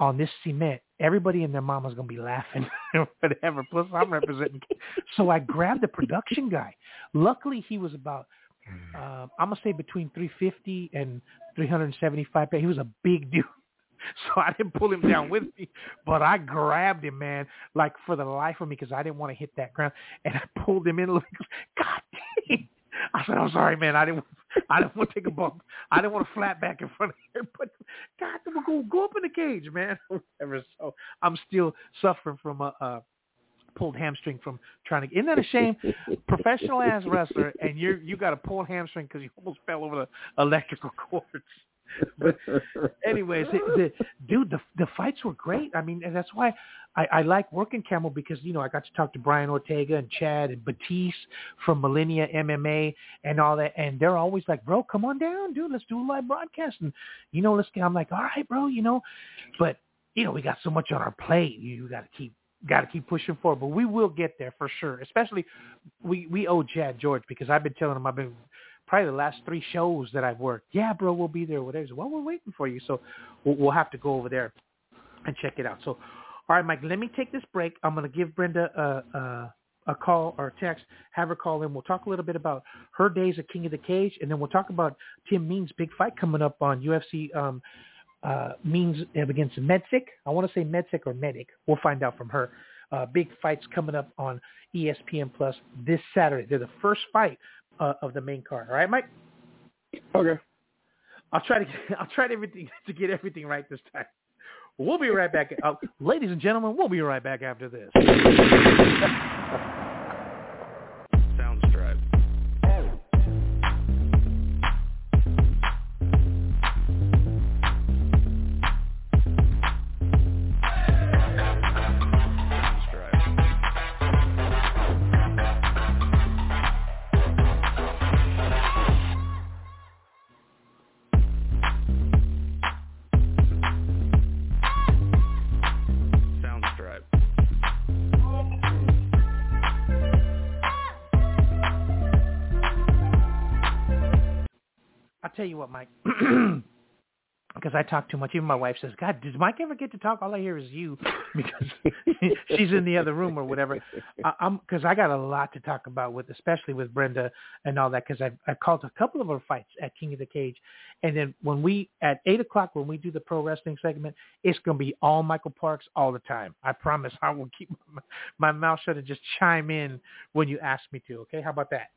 on this cement, everybody and their mama's going to be laughing or whatever. Plus, I'm representing. So I grabbed the production guy. Luckily, he was about, I'm going to say between 350 and 375. He was a big dude. So I didn't pull him down with me, but I grabbed him, man, like for the life of me, because I didn't want to hit that ground. And I pulled him in. God dang. I said, I'm sorry, man. I didn't want to take a bump. I didn't want to flat back in front of her. But God, we'll go up in the cage, man. Whatever. So I'm still suffering from a pulled hamstring from trying to. Isn't that a shame? Professional ass wrestler, and you got a pulled hamstring because you almost fell over the electrical cords. But anyways, the fights were great. I mean, and that's why I like working Camel, because, you know, I got to talk to Brian Ortega and Chad and Batiste from Millennia MMA and all that. And they're always like, bro, come on down, dude. Let's do a live broadcast. And, you know, I'm like, all right, bro, you know, but, you know, we got so much on our plate. You got to keep pushing forward. But we will get there for sure. Especially we owe Chad George, because I've been telling him, I've been probably the last 3 shows that I've worked. Yeah, bro, we'll be there. Whatever. Well, we're waiting for you. So we'll have to go over there and check it out. So, all right, Mike, let me take this break. I'm going to give Brenda a call or a text, have her call in. We'll talk a little bit about her days at King of the Cage, and then we'll talk about Tim Means' big fight coming up on UFC Means against Medsick. I want to say Medsick or Medic. We'll find out from her. Big fights coming up on ESPN Plus this Saturday. They're the first fight of the main card. All right, Mike? Okay. I'll try to get everything right this time. We'll be right back. Ladies and gentlemen, we'll be right back after this. Soundstripe. Tell you what, Mike, because I talk too much. Even my wife says, God, does Mike ever get to talk? All I hear is you, because she's in the other room or whatever. Because I got a lot to talk about especially with Brenda and all that, because I've called a couple of her fights at King of the Cage. And then at 8 o'clock, when we do the pro wrestling segment, it's going to be all Michael Parks all the time. I promise I will keep my mouth shut and just chime in when you ask me to. Okay. How about that?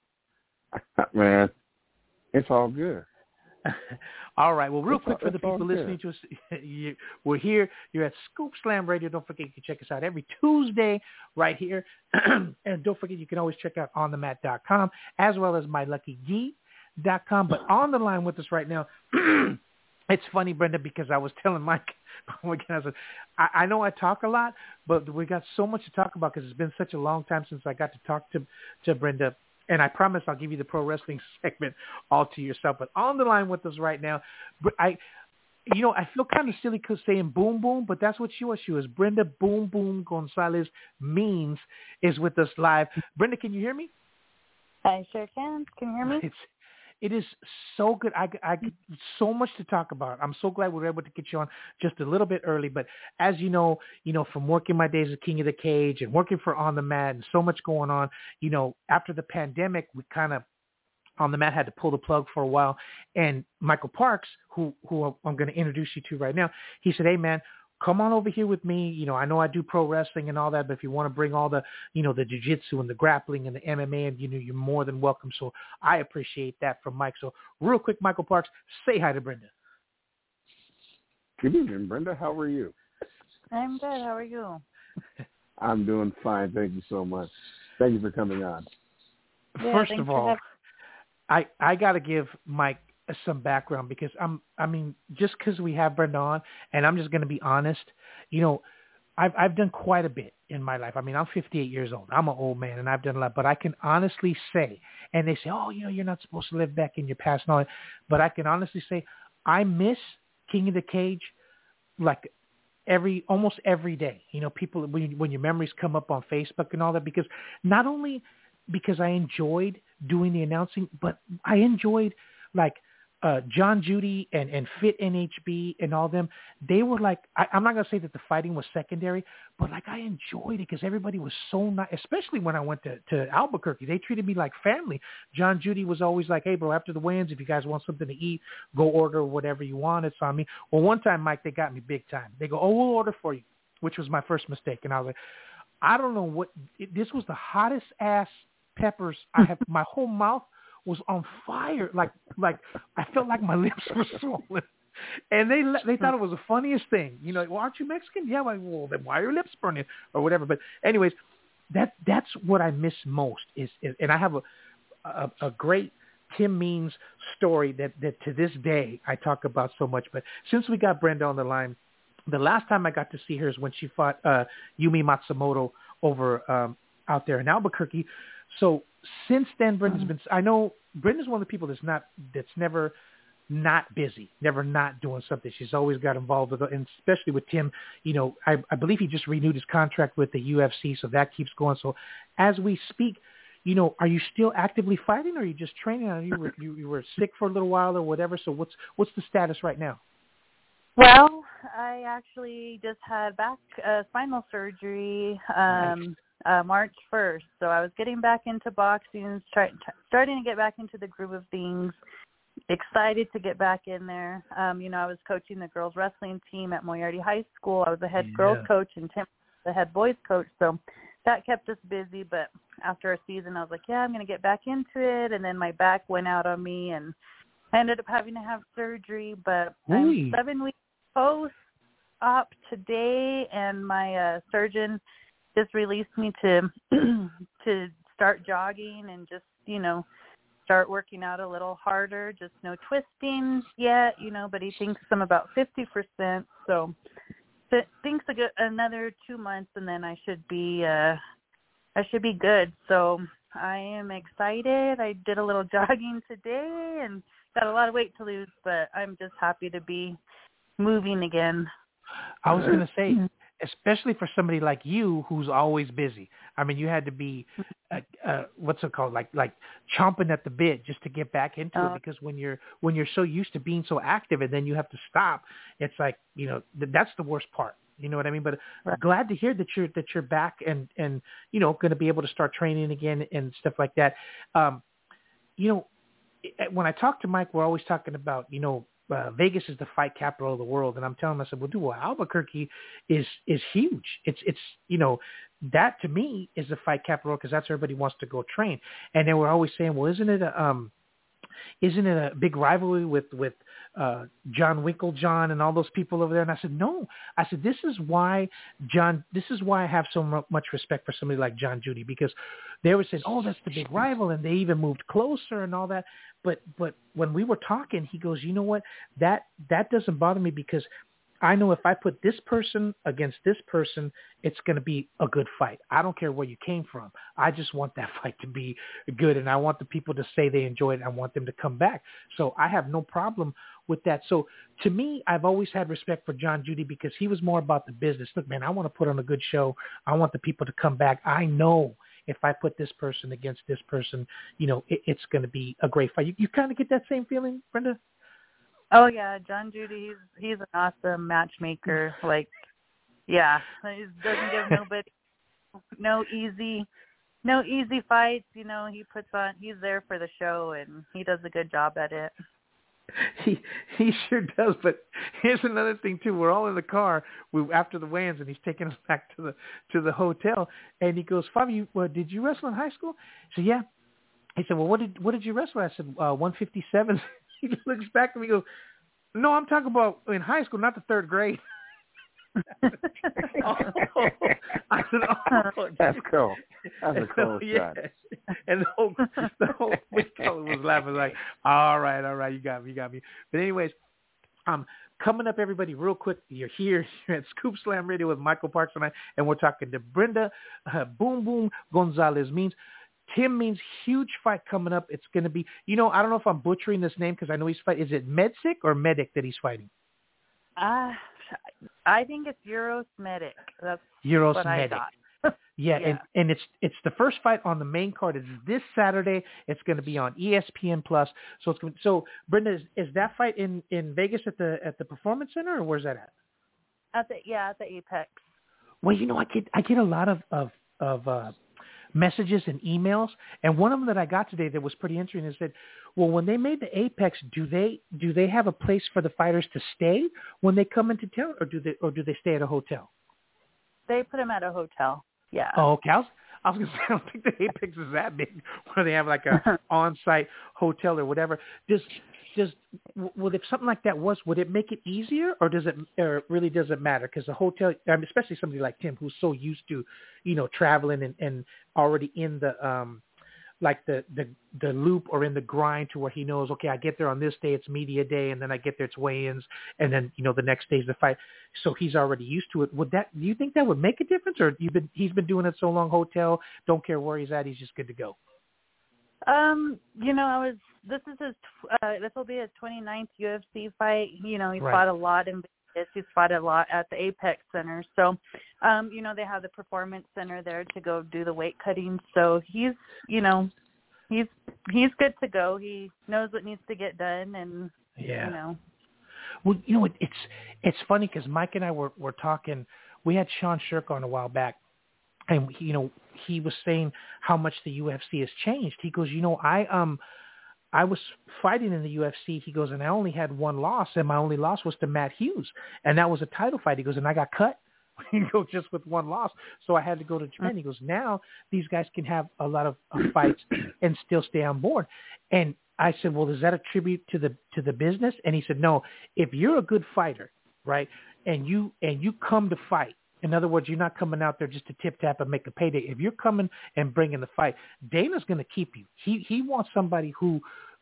Man. It's all good. All right. Well, real quick for the people listening to us, we're here. You're at Scoop Slam Radio. Don't forget you can check us out every Tuesday right here. And don't forget you can always check out onthemat.com as well as myluckygi.com. But on the line with us right now, it's funny, Brenda, because I was telling Mike, I know I talk a lot, but we got so much to talk about because it's been such a long time since I got to talk to Brenda. And I promise I'll give you the pro wrestling segment all to yourself. But on the line with us right now, I feel kind of silly saying Boom Boom, but that's what she was. She was Brenda Boom Boom Gonzalez Means is with us live. Brenda, can you hear me? I sure can. Can you hear me? It is so good. I so much to talk about. I'm so glad we were able to get you on just a little bit early. But as you know, from working my days at King of the Cage and working for On the Mat and so much going on, after the pandemic, we kind of On the Mat had to pull the plug for a while. And Michael Parks, who I'm going to introduce you to right now, he said, hey, man, come on over here with me. I know I do pro wrestling and all that, but if you want to bring all the, the jiu-jitsu and the grappling and the MMA, and you're more than welcome. So I appreciate that from Mike. So real quick, Michael Parks, say hi to Brenda. Good evening, Brenda. How are you? I'm good. How are you? I'm doing fine. Thank you so much. Thank you for coming on. Yeah, First of all, I got to give Mike some background because just because we have Brenda on, and I'm just going to be honest, I've done quite a bit in my life. I'm 58 years old. I'm an old man and I've done a lot, but I can honestly say, and they say, oh, you're not supposed to live back in your past and all that, but I can honestly say I miss King of the Cage like almost every day. People, when your memories come up on Facebook and all that, because not only because I enjoyed doing the announcing, but I enjoyed like John Judy and Fit NHB and all them, they were like, I'm not going to say that the fighting was secondary, but like I enjoyed it because everybody was so nice, especially when I went to Albuquerque. They treated me like family. John Judy was always like, hey, bro, after the weigh-ins, if you guys want something to eat, go order whatever you want. It's on me. Well, one time, Mike, they got me big time. They go, oh, we'll order for you, which was my first mistake. And I was like, I don't know this was the hottest ass peppers I have. My whole mouth was on fire. Like I felt like my lips were swollen. And they thought it was the funniest thing. You know, well, aren't you Mexican? Yeah, like, well, then why are your lips burning or whatever? But anyways, that's what I miss most is and I have a great Tim Means story that to this day I talk about so much. But since we got Brenda on the line, the last time I got to see her is when she fought Yumi Matsumoto over out there in Albuquerque. So since then, I know Brenda's one of the people that's never not busy, never not doing something. She's always got involved with it, and especially with Tim. You know, I believe he just renewed his contract with the UFC, so that keeps going. So as we speak, you know, are you still actively fighting, or are you just training? Or you were sick for a little while or whatever. So what's the status right now? Well, I actually just had back spinal surgery March 1st, so I was getting back into boxing, starting to get back into the groove of things, excited to get back in there. You know, I was coaching the girls wrestling team at Moriarty High School. I was the head girls coach and Tim the head boys coach, so that kept us busy. But after a season, I was like, yeah, I'm going to get back into it, and then my back went out on me, and I ended up having to have surgery, but I'm 7 weeks post-op today, and my surgeon just released me to start jogging and just, you know, start working out a little harder. Just no twisting yet, you know, but he thinks I'm about 50%. So thinks another 2 months, and then I should be good. So I am excited. I did a little jogging today and got a lot of weight to lose, but I'm just happy to be moving again. I was going to say, especially for somebody like you who's always busy. I mean, you had to be, what's it called, like chomping at the bit just to get back into it, because when you're so used to being so active and then you have to stop, it's like, you know, that's the worst part. You know what I mean? But right. Glad to hear that you're back and you know, going to be able to start training again and stuff like that. You know, when I talk to Mike, we're always talking about, you know, Vegas is the fight capital of the world, and I'm telling him, I said, well, Albuquerque is huge. It's you know, that to me is the fight capital because that's where everybody wants to go train. And then we're always saying, well, isn't it a big rivalry with John Winklejohn and all those people over there? And I said, no. I said, this is why I have so much respect for somebody like John Judy, because they were saying, oh, that's the big rival, and they even moved closer and all that. But when we were talking, he goes, you know what? That doesn't bother me because I know if I put this person against this person, it's going to be a good fight. I don't care where you came from. I just want that fight to be good, and I want the people to say they enjoyed it. I want them to come back. So I have no problem with that. So to me, I've always had respect for John Judy because he was more about the business. Look, man, I want to put on a good show. I want the people to come back. I know if I put this person against this person, you know, it's going to be a great fight. You kind of get that same feeling, Brenda? Oh yeah, John Judy, he's an awesome matchmaker. Like, yeah, he doesn't give nobody no easy fights. You know, he's there for the show, and he does a good job at it. He sure does. But here's another thing too. We're all in the car after the weigh-ins, and he's taking us back to the hotel, and he goes, Fabi, did you wrestle in high school? I said, yeah. He said, well, what did you wrestle? I said, 157. He looks back at me and goes, no, I'm talking about in high school, not the third grade. I said, oh, that's cool. That's a cool shot. And the whole fellow was laughing like, all right, you got me. But anyways, coming up, everybody, real quick, you're here at Scoop Slam Radio with Michael Parks tonight, and we're talking to Brenda Boom Boom Gonzalez Means. Tim Means huge fight coming up. It's going to be, you know, I don't know if I'm butchering this name because I know he's fighting. Is it Medsick or Medic that he's fighting? I think it's Euros Medic. That's Euros what Medic. I thought. Yeah, and it's the first fight on the main card. It's this Saturday. It's going to be on ESPN Plus. So Brenda, is that fight in Vegas at the Performance Center, or where's that at? At the Apex. Well, I get a lot of messages and emails, and one of them that I got today that was pretty interesting is that, well, when they made the Apex, do they have a place for the fighters to stay when they come into town, or do they stay at a hotel? They put them at a hotel. Yeah. Oh, okay. I was going to say, I don't think the Apex is that big where they have like a on-site hotel or whatever. If something like that would it make it easier, or really does it matter? Because the hotel, especially somebody like Tim, who's so used to, traveling and already in the the loop or in the grind to where he knows, okay, I get there on this day, it's media day, and then I get there, it's weigh-ins, and then the next day's the fight. So he's already used to it. Do you think that would make a difference, or he's been doing it so long, hotel, don't care where he's at, he's just good to go? This will be his 29th UFC fight. He's fought a lot in Vegas. He's fought a lot at the Apex Center. So, they have the Performance Center there to go do the weight cutting. So he's good to go. He knows what needs to get done, and Well, it's funny because Mike and I were talking. We had Sean Shirk on a while back, and he was saying how much the UFC has changed. He goes, I was fighting in the UFC. He goes, and I only had one loss, and my only loss was to Matt Hughes, and that was a title fight. He goes, and I got cut. He goes, just with one loss, so I had to go to Japan. He goes, now these guys can have a lot of fights and still stay on board. And I said, well, is that a tribute to the business? And he said, no. If you're a good fighter, right, and you come to fight, in other words, you're not coming out there just to tip-tap and make a payday. If you're coming and bringing the fight, Dana's going to keep you. He wants somebody who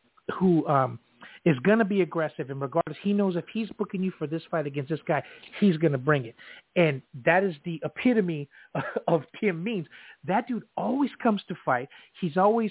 is going to be aggressive, and regardless, he knows if he's booking you for this fight against this guy, he's going to bring it. And that is the epitome of Tim Means. That dude always comes to fight. He's always,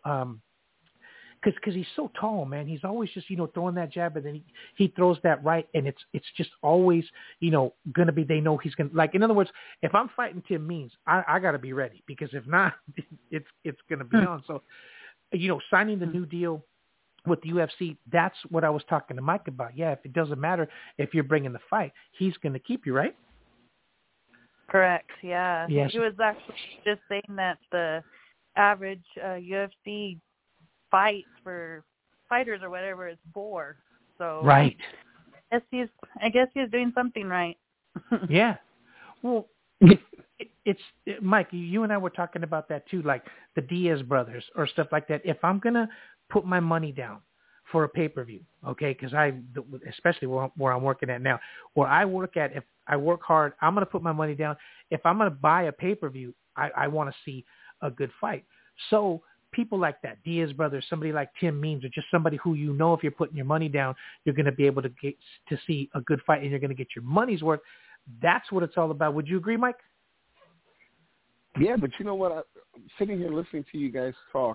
because he's so tall, man. He's always just, throwing that jab, and then he throws that right, and it's just always, going to be, they know he's going to, like, in other words, if I'm fighting Tim Means, I got to be ready, because if not, it's going to be on. So, signing the new deal with the UFC, that's what I was talking to Mike about. Yeah, if it doesn't matter if you're bringing the fight, he's going to keep you, right? Correct, yeah. Yes. He was actually just saying that the average UFC fights for fighters or whatever is 4. So right. I guess he's doing something right. Yeah. Well, it's Mike, you and I were talking about that too, like the Diaz brothers or stuff like that. If I'm going to put my money down for a pay-per-view, okay, because especially where I'm working at now, where I work at, if I work hard, I'm going to put my money down. If I'm going to buy a pay-per-view, I want to see a good fight. So people like that, Diaz brothers, somebody like Tim Means, or just somebody who if you're putting your money down, you're going to be able to get to see a good fight and you're going to get your money's worth. That's what it's all about. Would you agree, Mike? Yeah, but you know what? I'm sitting here listening to you guys talk.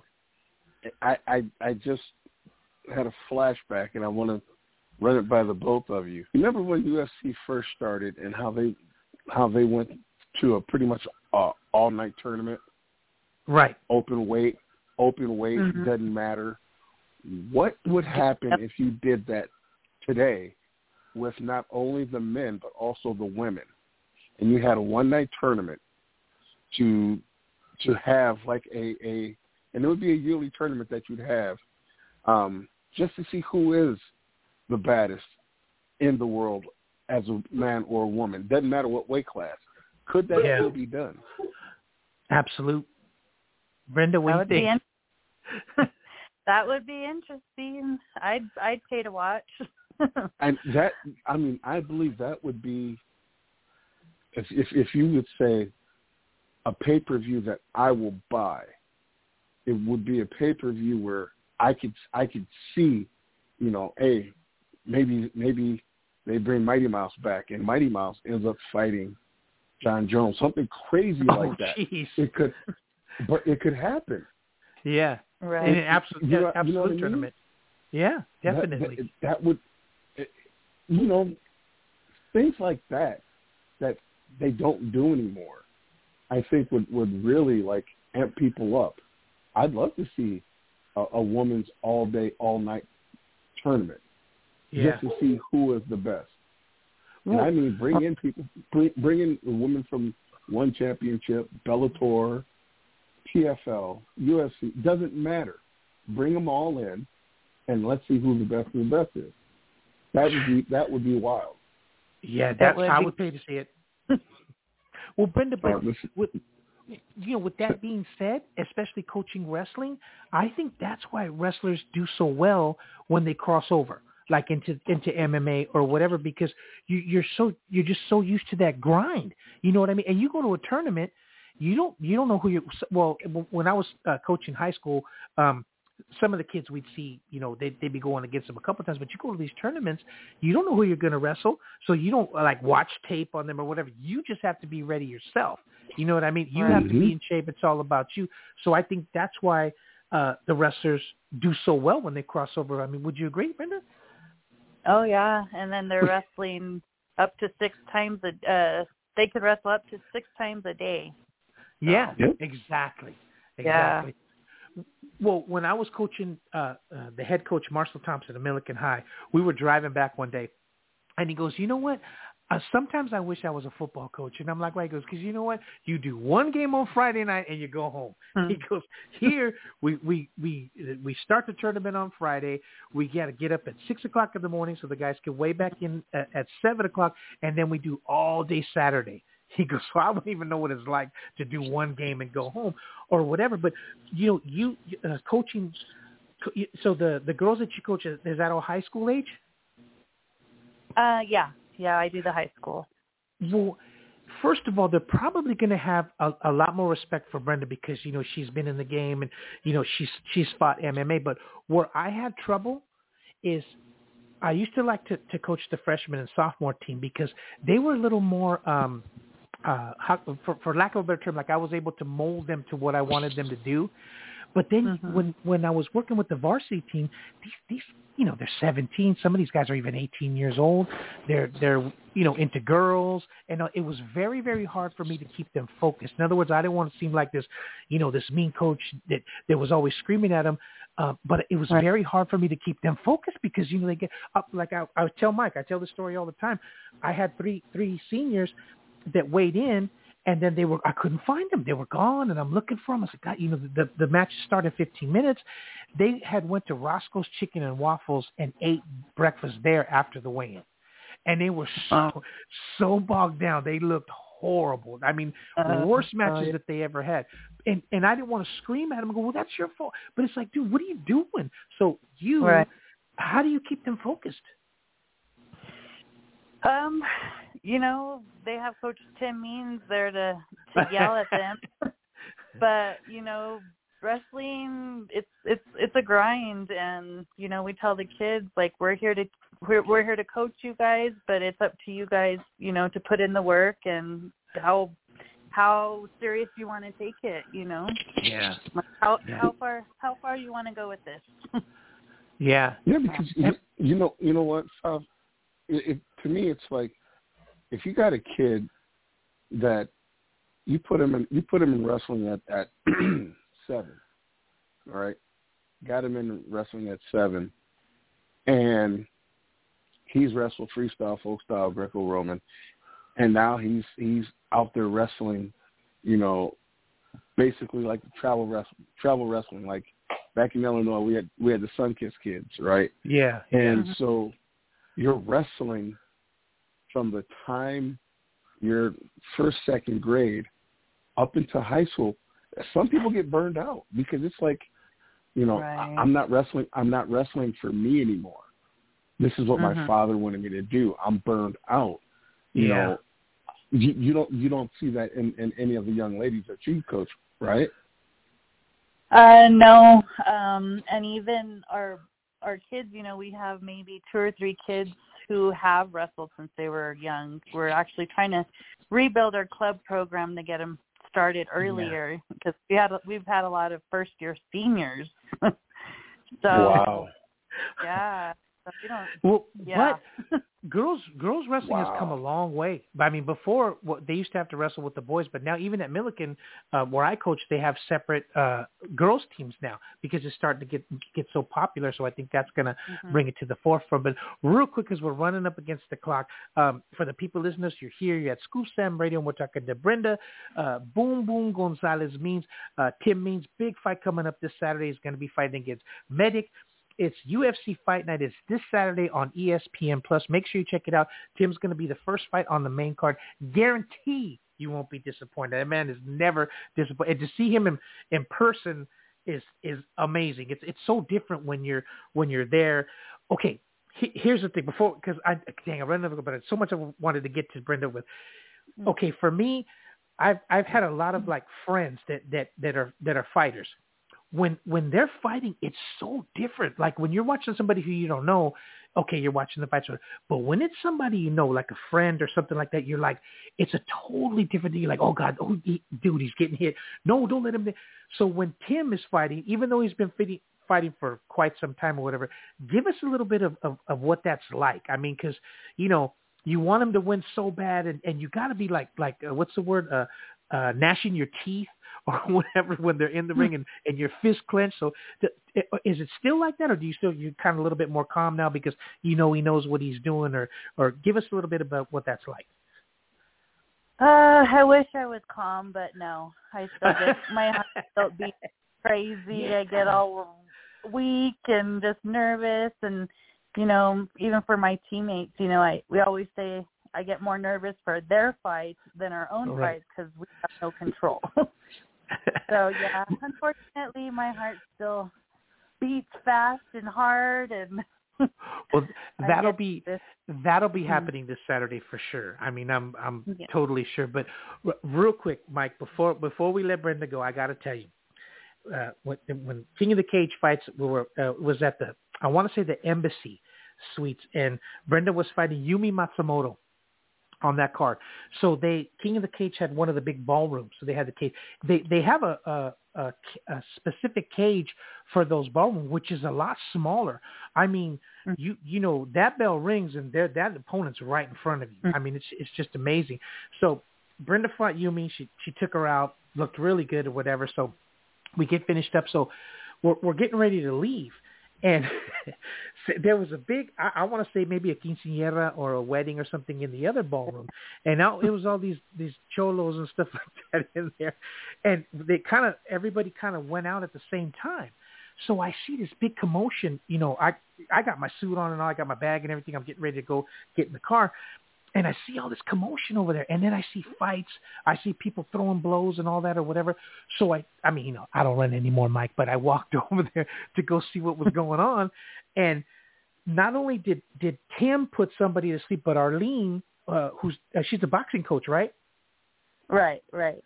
I just had a flashback, and I want to run it by the both of you. Remember when UFC first started and how they went to a pretty much all-night tournament? Right. Open weight, doesn't matter. What would happen if you did that today with not only the men but also the women, and you had a one-night tournament to have like and it would be a yearly tournament that you'd have just to see who is the baddest in the world as a man or a woman. Doesn't matter what weight class. Could that still be done? Absolute. Brenda, what do you think? That would be interesting. I'd pay to watch. And that, I believe that would be, if you would say a pay-per-view that I will buy, it would be a pay-per-view where I could see, hey, maybe they bring Mighty Mouse back, and Mighty Mouse ends up fighting John Jones, something crazy like that. Geez. It could happen. Yeah, right. In an absolute tournament. Yeah, definitely. That would, things like that they don't do anymore. I think would really like amp people up. I'd love to see a women's all day, all night tournament just to see who is the best. And I mean, bring in people, bring in the women from One Championship, Bellator, PFL, UFC. Doesn't matter. Bring them all in, and let's see who the best of the best is. That would be wild. Yeah, I would pay to see it. Well, Brenda, but with that being said, especially coaching wrestling, I think that's why wrestlers do so well when they cross over, like into MMA or whatever, because you're just so used to that grind. You know what I mean? And you go to a tournament, you don't know who you. Well, when I was coaching high school, some of the kids we'd see, they'd be going against them a couple of times, but you go to these tournaments, you don't know who you're going to wrestle, so you don't like watch tape on them or whatever. You just have to be ready yourself. You know what I mean? You have to be in shape. It's all about you. So I think that's why the wrestlers do so well when they cross over. I mean, would you agree, Brenda? Oh yeah, and then they're wrestling up to 6 times they could wrestle up to 6 times a day. So. Yeah, exactly. Yeah. Well, when I was coaching the head coach, Marshall Thompson at Milliken High, we were driving back one day, and he goes, you know what? Sometimes I wish I was a football coach. And I'm like, why? He goes, because you know what? You do one game on Friday night and you go home. He goes, here, we start the tournament on Friday. We got to get up at 6 o'clock in the morning so the guys can weigh back in at 7 o'clock, and then we do all day Saturday. He goes, so I wouldn't even know what it's like to do one game and go home or whatever. But, you coaching, so the girls that you coach, is that all high school age? Yeah, I do the high school. Well, first of all, they're probably going to have a lot more respect for Brenda because, she's been in the game and, she's fought MMA. But where I had trouble is I used to like to coach the freshman and sophomore team because they were a little more for lack of a better term, like I was able to mold them to what I wanted them to do. But then when I was working with the varsity team, these they're 17. Some of these guys are even 18 years old. They're into girls, and it was very, very hard for me to keep them focused. In other words, I didn't want to seem like this, this mean coach that was always screaming at them. But it was very hard for me to keep them focused because they get up. Like I tell Mike, I tell this story all the time. I had three seniors that weighed in, and then I couldn't find them. They were gone, and I'm looking for them. I said, God, the match started in 15 minutes. They had went to Roscoe's Chicken and Waffles and ate breakfast there after the weigh-in. And they were so bogged down. They looked horrible. I mean, worst matches that they ever had. And I didn't want to scream at them and go, well, that's your fault. But it's like, dude, what are you doing? So how do you keep them focused? They have Coach Tim Means there to yell at them. But, wrestling, it's a grind, and, we tell the kids, like, we're here to coach you guys, but it's up to you guys, to put in the work and how serious you want to take it, Yeah. How far you want to go with this. Yeah. Yeah, because you know what, to me it's like if you got a kid that you put him in wrestling at 7, all right? Got him in wrestling at 7, and he's wrestled freestyle, folk style, Greco-Roman, and now he's out there wrestling, basically like travel wrestling. Like back in Illinois, we had the Sunkiss kids, right? Yeah. And so you're wrestling from the time you're first, second grade up into high school. Some people get burned out because it's like, I'm not wrestling for me anymore. This is what my father wanted me to do. I'm burned out. You know, you don't see that in any of the young ladies that you coach, right? No. And even our kids, we have maybe 2 or 3 kids who have wrestled since they were young. We're actually trying to rebuild our club program to get them started earlier because we've had a lot of first-year seniors. So, wow. Yeah. So you don't. Well, Yeah. but girls wrestling has come a long way. I mean, before they used to have to wrestle with the boys, but now even at Milliken, where I coach, they have separate girls teams now because it's starting to get so popular. So I think that's going to bring it to the forefront. But real quick, as we're running up against the clock, for the people listeners, you're here. You're at Scoop Sam Radio, and we're talking to Brenda Boom Boom Gonzalez Means. Tim Means, big fight coming up this Saturday. Is going to be fighting against Medic. It's UFC Fight Night. It's this Saturday on ESPN+. Make sure you check it out. Tim's going to be the first fight on the main card. Guarantee you won't be disappointed. That man is never disappointed. And to see him in person is amazing. It's so different when you're there. Okay, here's the thing. Because I ran over, but so much I wanted to get to Brenda with. Okay, for me, I've had a lot of like friends that are fighters. When they're fighting, it's so different. Like when you're watching somebody who you don't know, okay, you're watching the fight. But when it's somebody you know, like a friend or something like that, you're like, it's a totally different thing. You're like, oh God, dude, he's getting hit. No, don't let him. So when Tim is fighting, even though he's been fighting for quite some time or whatever, give us a little bit of what that's like. I mean, because, you know, you want him to win so bad, and you got to be like what's the word, gnashing your teeth or whatever when they're in the ring and your fist clenched. So is it still like that, or do you kind of a little bit more calm now because you know he knows what he's doing, or give us a little bit about what that's like? I wish I was calm, but no, I still get my heart still beats crazy. I get all weak and just nervous, and you know, even for my teammates, you know, we always say I get more nervous for their fights than our own fights because we have no control. So yeah, unfortunately, my heart still beats fast and hard, and well, that'll be happening this Saturday for sure. I mean, I'm totally sure. But real quick, Mike, before we let Brenda go, I got to tell you, when King of the Cage fights was at I want to say the Embassy Suites, and Brenda was fighting Yumi Matsumoto on that card. So King of the Cage had one of the big ballrooms. So they had the cage. They have a specific cage for those ballrooms, which is a lot smaller. I mean, you know, that bell rings and that opponent's right in front of you. I mean, it's just amazing. So Brenda fought Yumi. She took her out, looked really good or whatever. So we get finished up. So we're getting ready to leave. And there was a big, I want to say maybe a quinceañera or a wedding or something in the other ballroom. And now it was all these cholos and stuff like that in there. And everybody kind of went out at the same time. So I see this big commotion. You know, I got my suit on and all. I got my bag and everything. I'm getting ready to go get in the car. And I see all this commotion over there. And then I see fights. I see people throwing blows and all that or whatever. So I mean, you know, I don't run anymore, Mike, but I walked over there to go see what was going on. And not only did Tim put somebody to sleep, but Arlene, she's a boxing coach, right? Right.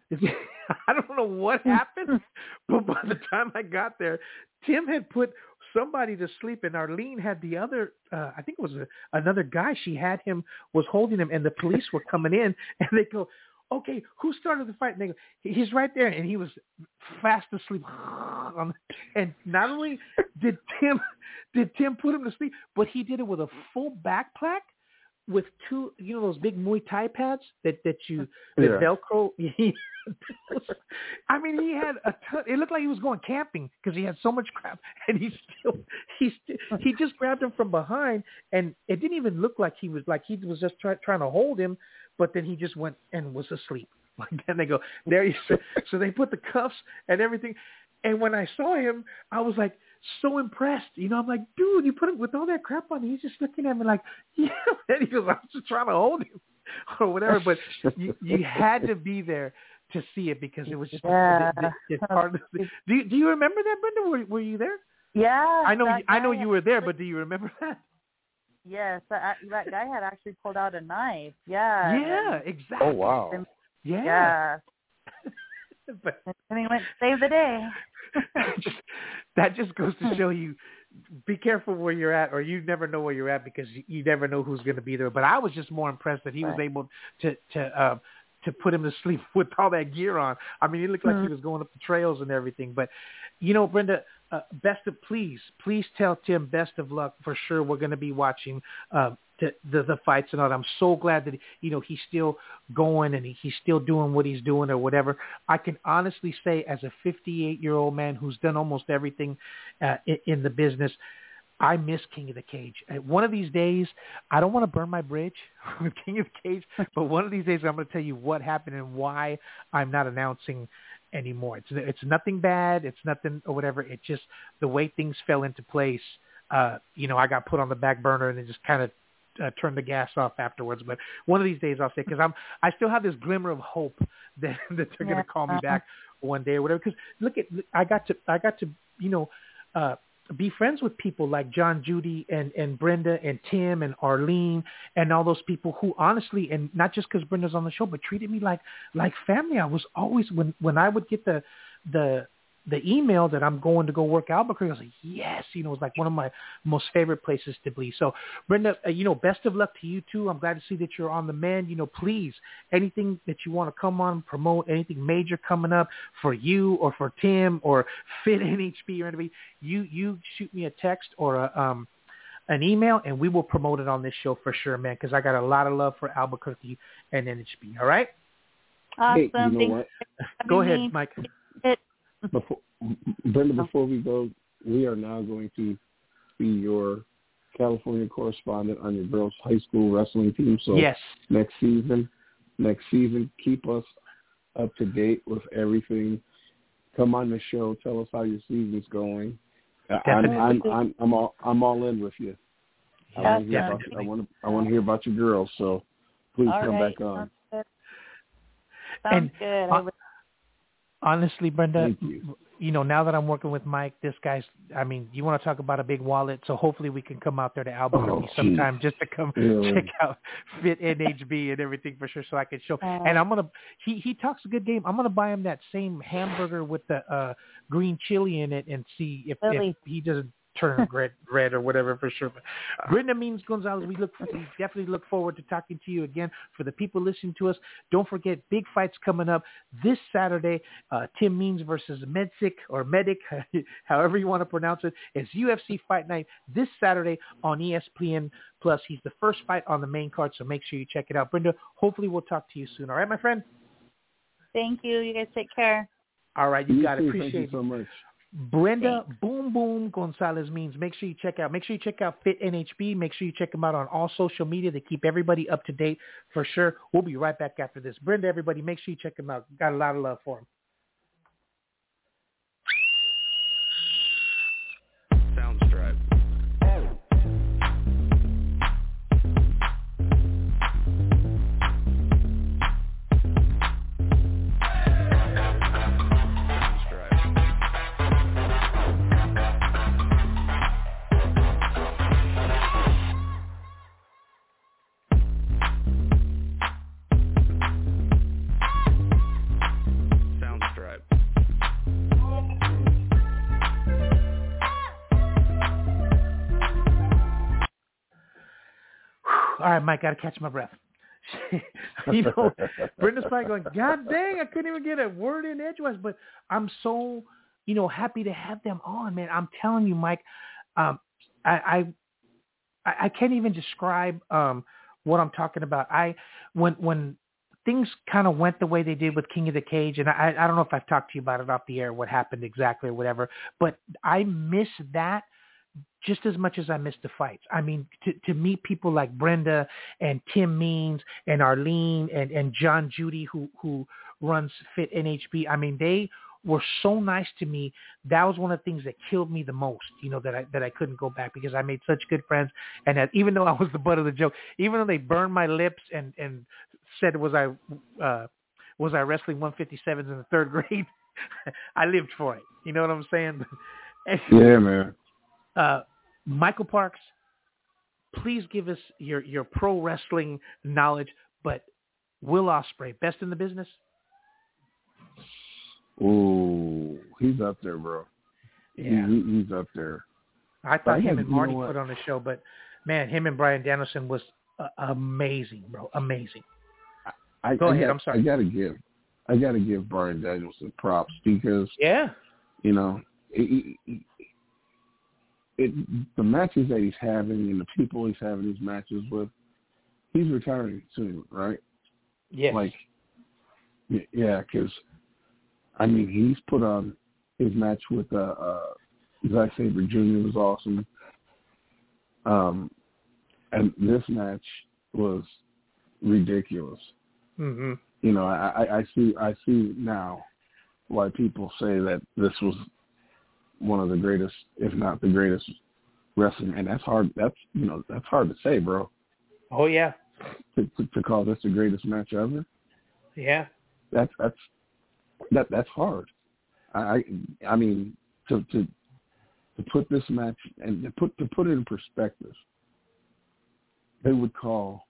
I don't know what happened, but by the time I got there, Tim had put somebody to sleep, and Arlene had the other, I think it was another guy. She had him, was holding him, and the police were coming in, and they go, okay, who started the fight? And they go, he's right there, and he was fast asleep. And not only did Tim put him to sleep, but he did it with a full back plaque with two, you know, those big Muay Thai pads that Velcro. I mean, he had a ton. It looked like he was going camping because he had so much crap, and he just grabbed him from behind, and it didn't even look like he was just trying to hold him, but then he just went and was asleep. Like then they go there. So they put the cuffs and everything, and when I saw him, I was like so impressed. You know, I'm like, dude, you put him with all that crap on. He's just looking at me like, yeah. And he goes, I was just trying to hold him or whatever. But you had to be there to see it because it was just it's hard to see. Do you remember that, Brenda? Were you there? Yeah. I know you were there, but do you remember that? Yes, that guy had actually pulled out a knife. Yeah. Yeah, exactly. Oh wow. Yeah. But and he went to save the day. That just goes to show you, be careful where you're at, or you never know where you're at because you never know who's going to be there. But I was just more impressed that he was able to put him to sleep with all that gear on. I mean, it looked like he was going up the trails and everything. But, you know, Brenda, please tell Tim best of luck for sure. We're going to be watching the fights and all that. I'm so glad that he's still going and he's still doing what he's doing or whatever. I can honestly say, as a 58-year-old man who's done almost everything in the business, I miss King of the Cage. One of these days, I don't want to burn my bridge with King of the Cage, but one of these days I'm going to tell you what happened and why I'm not announcing anymore. It's nothing bad. It's nothing or whatever. It's just the way things fell into place. I got put on the back burner and then just kind of turn the gas off afterwards. But one of these days I'll say, because I still have this glimmer of hope that they're going to call me back one day or whatever. Because look, I got to be friends with people like John Judy and Brenda and Tim and Arlene and all those people who honestly, and not just because Brenda's on the show, but treated me like family. I was always, when I would get the email that I'm going to go work Albuquerque, I was like, yes, it was like one of my most favorite places to be. So Brenda, best of luck to you too. I'm glad to see that you're on the mend. Please, anything that you want to come on, promote, anything major coming up for you or for Tim or Fit NHB or anything, you shoot me a text or an email and we will promote it on this show for sure, man, because I got a lot of love for Albuquerque and NHB. All right? Awesome. Hey, you know what? Go ahead, Mike. Brenda, before we go, we are now going to be your California correspondent on your girls' high school wrestling team. So yes, next season, keep us up to date with everything. Come on the show. Tell us how your season's going. I'm all in with you. I want to hear about your girls. So please come back on. Sounds good. Honestly, Brenda, now that I'm working with Mike, this guy's, you want to talk about a big wallet, so hopefully we can come out there to Albuquerque sometime just to come check out Fit NHB and everything for sure so I can show. And I'm going to, he talks a good game. I'm going to buy him that same hamburger with the green chili in it and see if he doesn't turn red or whatever for sure. But Brenda Means Gonzalez, we definitely look forward to talking to you again. For the people listening to us, don't forget big fights coming up this Saturday. Tim Means versus Medic, however you want to pronounce it. It's UFC Fight Night this Saturday on ESPN Plus. He's the first fight on the main card, so make sure you check it out. Brenda, hopefully we'll talk to you soon. All right, my friend? Thank you. You guys take care. All right, you got it. Appreciate it. Thank you so much. Brenda Boom Boom Gonzalez Means. Make sure you check out Fit NHB. Make sure you check them out on all social media. They keep everybody up to date for sure. We'll be right back after this. Brenda, everybody, make sure you check them out. Got a lot of love for them. Soundstripe. All right, Mike, got to catch my breath. Brenda's probably going, God dang, I couldn't even get a word in edgewise, but I'm so, happy to have them on, man. I'm telling you, Mike, I can't even describe what I'm talking about. When things kind of went the way they did with King of the Cage, and I don't know if I've talked to you about it off the air, what happened exactly or whatever, but I miss that just as much as I miss the fights. To meet people like Brenda and Tim Means and Arlene and John Judy, who runs Fit NHB. They were so nice to me. That was one of the things that killed me the most, that I couldn't go back because I made such good friends. And that even though I was the butt of the joke, even though they burned my lips and said, was I wrestling 157s in the third grade? I lived for it. You know what I'm saying? Yeah, man. Michael Parks, please give us your pro wrestling knowledge, but Will Ospreay, best in the business? Ooh, he's up there, bro. Yeah. He's up there. I thought him and Marty put on the show, but, man, him and Bryan Danielson was amazing, bro. Amazing. Go ahead. I'm sorry. I gotta give Bryan Danielson props because, the matches that he's having and the people he's having these matches with, he's retiring soon, right? Yes. Like, yeah, because, I mean, he's put on his match with Zack Sabre Jr. was awesome. And this match was ridiculous. Mm-hmm. You know, I see now why people say that this was one of the greatest, if not the greatest, wrestling. And that's hard. That's hard to say, bro. Oh yeah. To call this the greatest match ever. Yeah. That's hard. I mean to put this match and to put it in perspective, they would call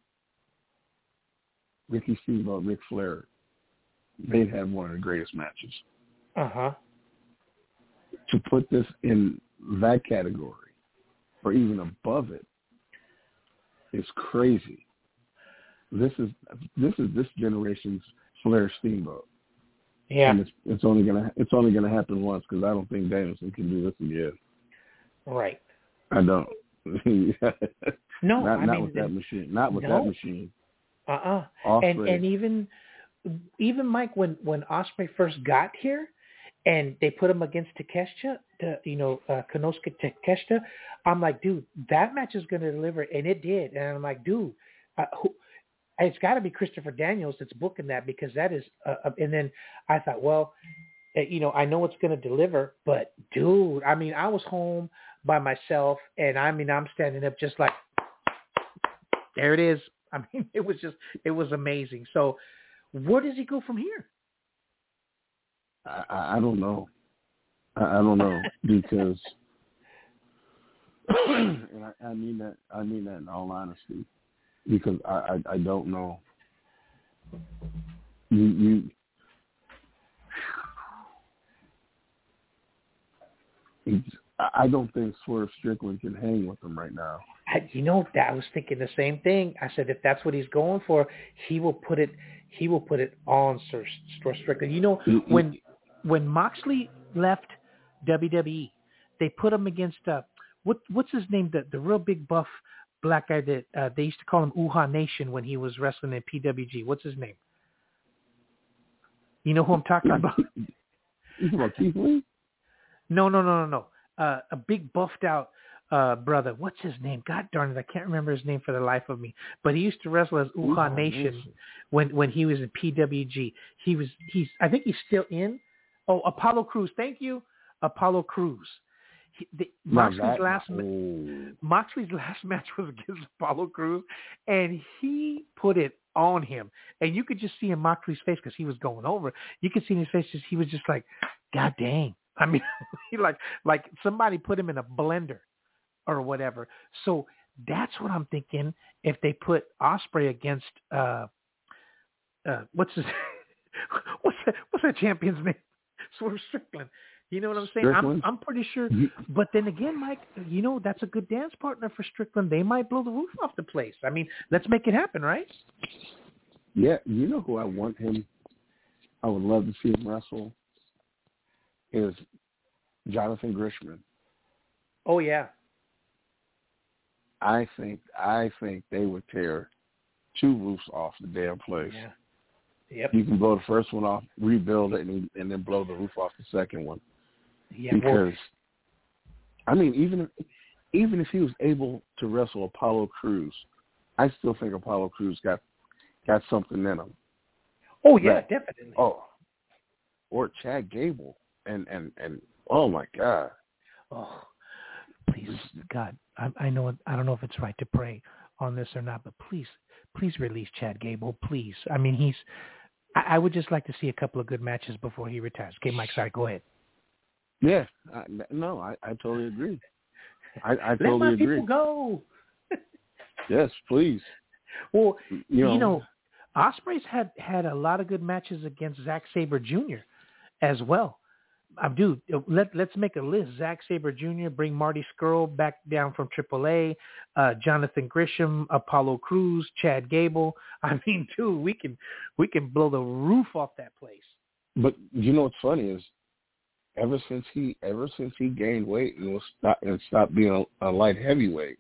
Ricky Steamboat, Ric Flair. They'd have one of the greatest matches. Uh-huh. To put this in that category, or even above it, is crazy. This is this generation's Flair Steamboat. Yeah. And it's only gonna happen once, because I don't think Danielson can do this again. Right. I don't. No, not with that machine. Not with that machine. And even Mike, when Ospreay first got here, and they put him against Takeshita, Konosuke Takeshita, I'm like, dude, that match is going to deliver, and it did. And I'm like, dude, it's got to be Christopher Daniels that's booking that, because that is. And then I thought, well, I know it's going to deliver, but dude, I mean, I was home by myself, and I mean, I'm standing up just like, there it is. I mean, it was amazing. So, where does he go from here? I don't know. I don't know, because, and I mean that in all honesty, because I don't know. I don't think Swerve Strickland can hang with him right now. I was thinking the same thing. I said, if that's what he's going for, he will put it on Swerve Strickland. When Moxley left WWE, they put him against what's his name? The real big buff black guy that they used to call him Uhaa Nation when he was wrestling in PWG. What's his name? You know who I'm talking about? You talking about Keith Lee? No. A big buffed out brother. What's his name? God darn it, I can't remember his name for the life of me. But he used to wrestle as Uhaa Nation when he was in PWG. I think he's still in. Oh, Apollo Crews. Thank you, Apollo Crews. Moxley's last match was against Apollo Crews, and he put it on him. And you could just see in Moxley's face, because he was going over. You could see in his face, he was just like, God dang. I mean, he like somebody put him in a blender or whatever. So that's what I'm thinking. If they put Ospreay against what's that champion's name? Swerve Strickland. You know what I'm saying? I'm pretty sure. But then again, Mike, that's a good dance partner for Strickland. They might blow the roof off the place. I mean, let's make it happen, right? Yeah, you know who I want him? I would love to see him wrestle. Is Jonathan Grisham. Oh yeah. I think they would tear two roofs off the damn place. Yeah. Yep. You can blow the first one off, rebuild it, and then blow the roof off the second one. Yeah. Because I mean, even if he was able to wrestle Apollo Crews, I still think Apollo Crews got something in him. Oh yeah, definitely. Oh, or Chad Gable. And oh my God! Oh, please, God, I know. I don't know if it's right to pray on this or not, but please release Chad Gable, please. I mean, I would just like to see a couple of good matches before he retires. Okay, Mike, sorry, go ahead. Yeah, I totally agree. I totally Let my agree. people go. Yes, please. Well, Ospreay's had a lot of good matches against Zack Sabre Jr. as well. Dude, let's make a list. Zack Sabre Jr., bring Marty Scurll back down from AAA, Jonathan Grisham, Apollo Crews, Chad Gable. I mean, dude, we can blow the roof off that place. But you know what's funny is ever since he gained weight and stopped being a light heavyweight,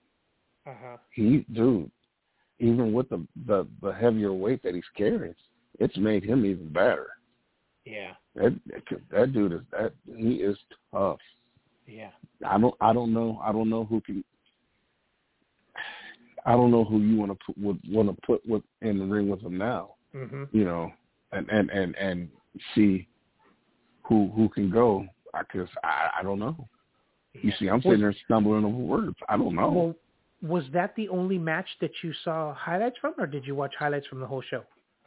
even with the heavier weight that he's carrying, it's made him even better. Yeah. That dude he is tough. Yeah. I don't know who you want to put in the ring with him now. Mm-hmm. You know, and see who can go, because I don't know. You see, I'm sitting there stumbling over words. I don't know. Well, was that the only match that you saw highlights from, or did you watch highlights from the whole show?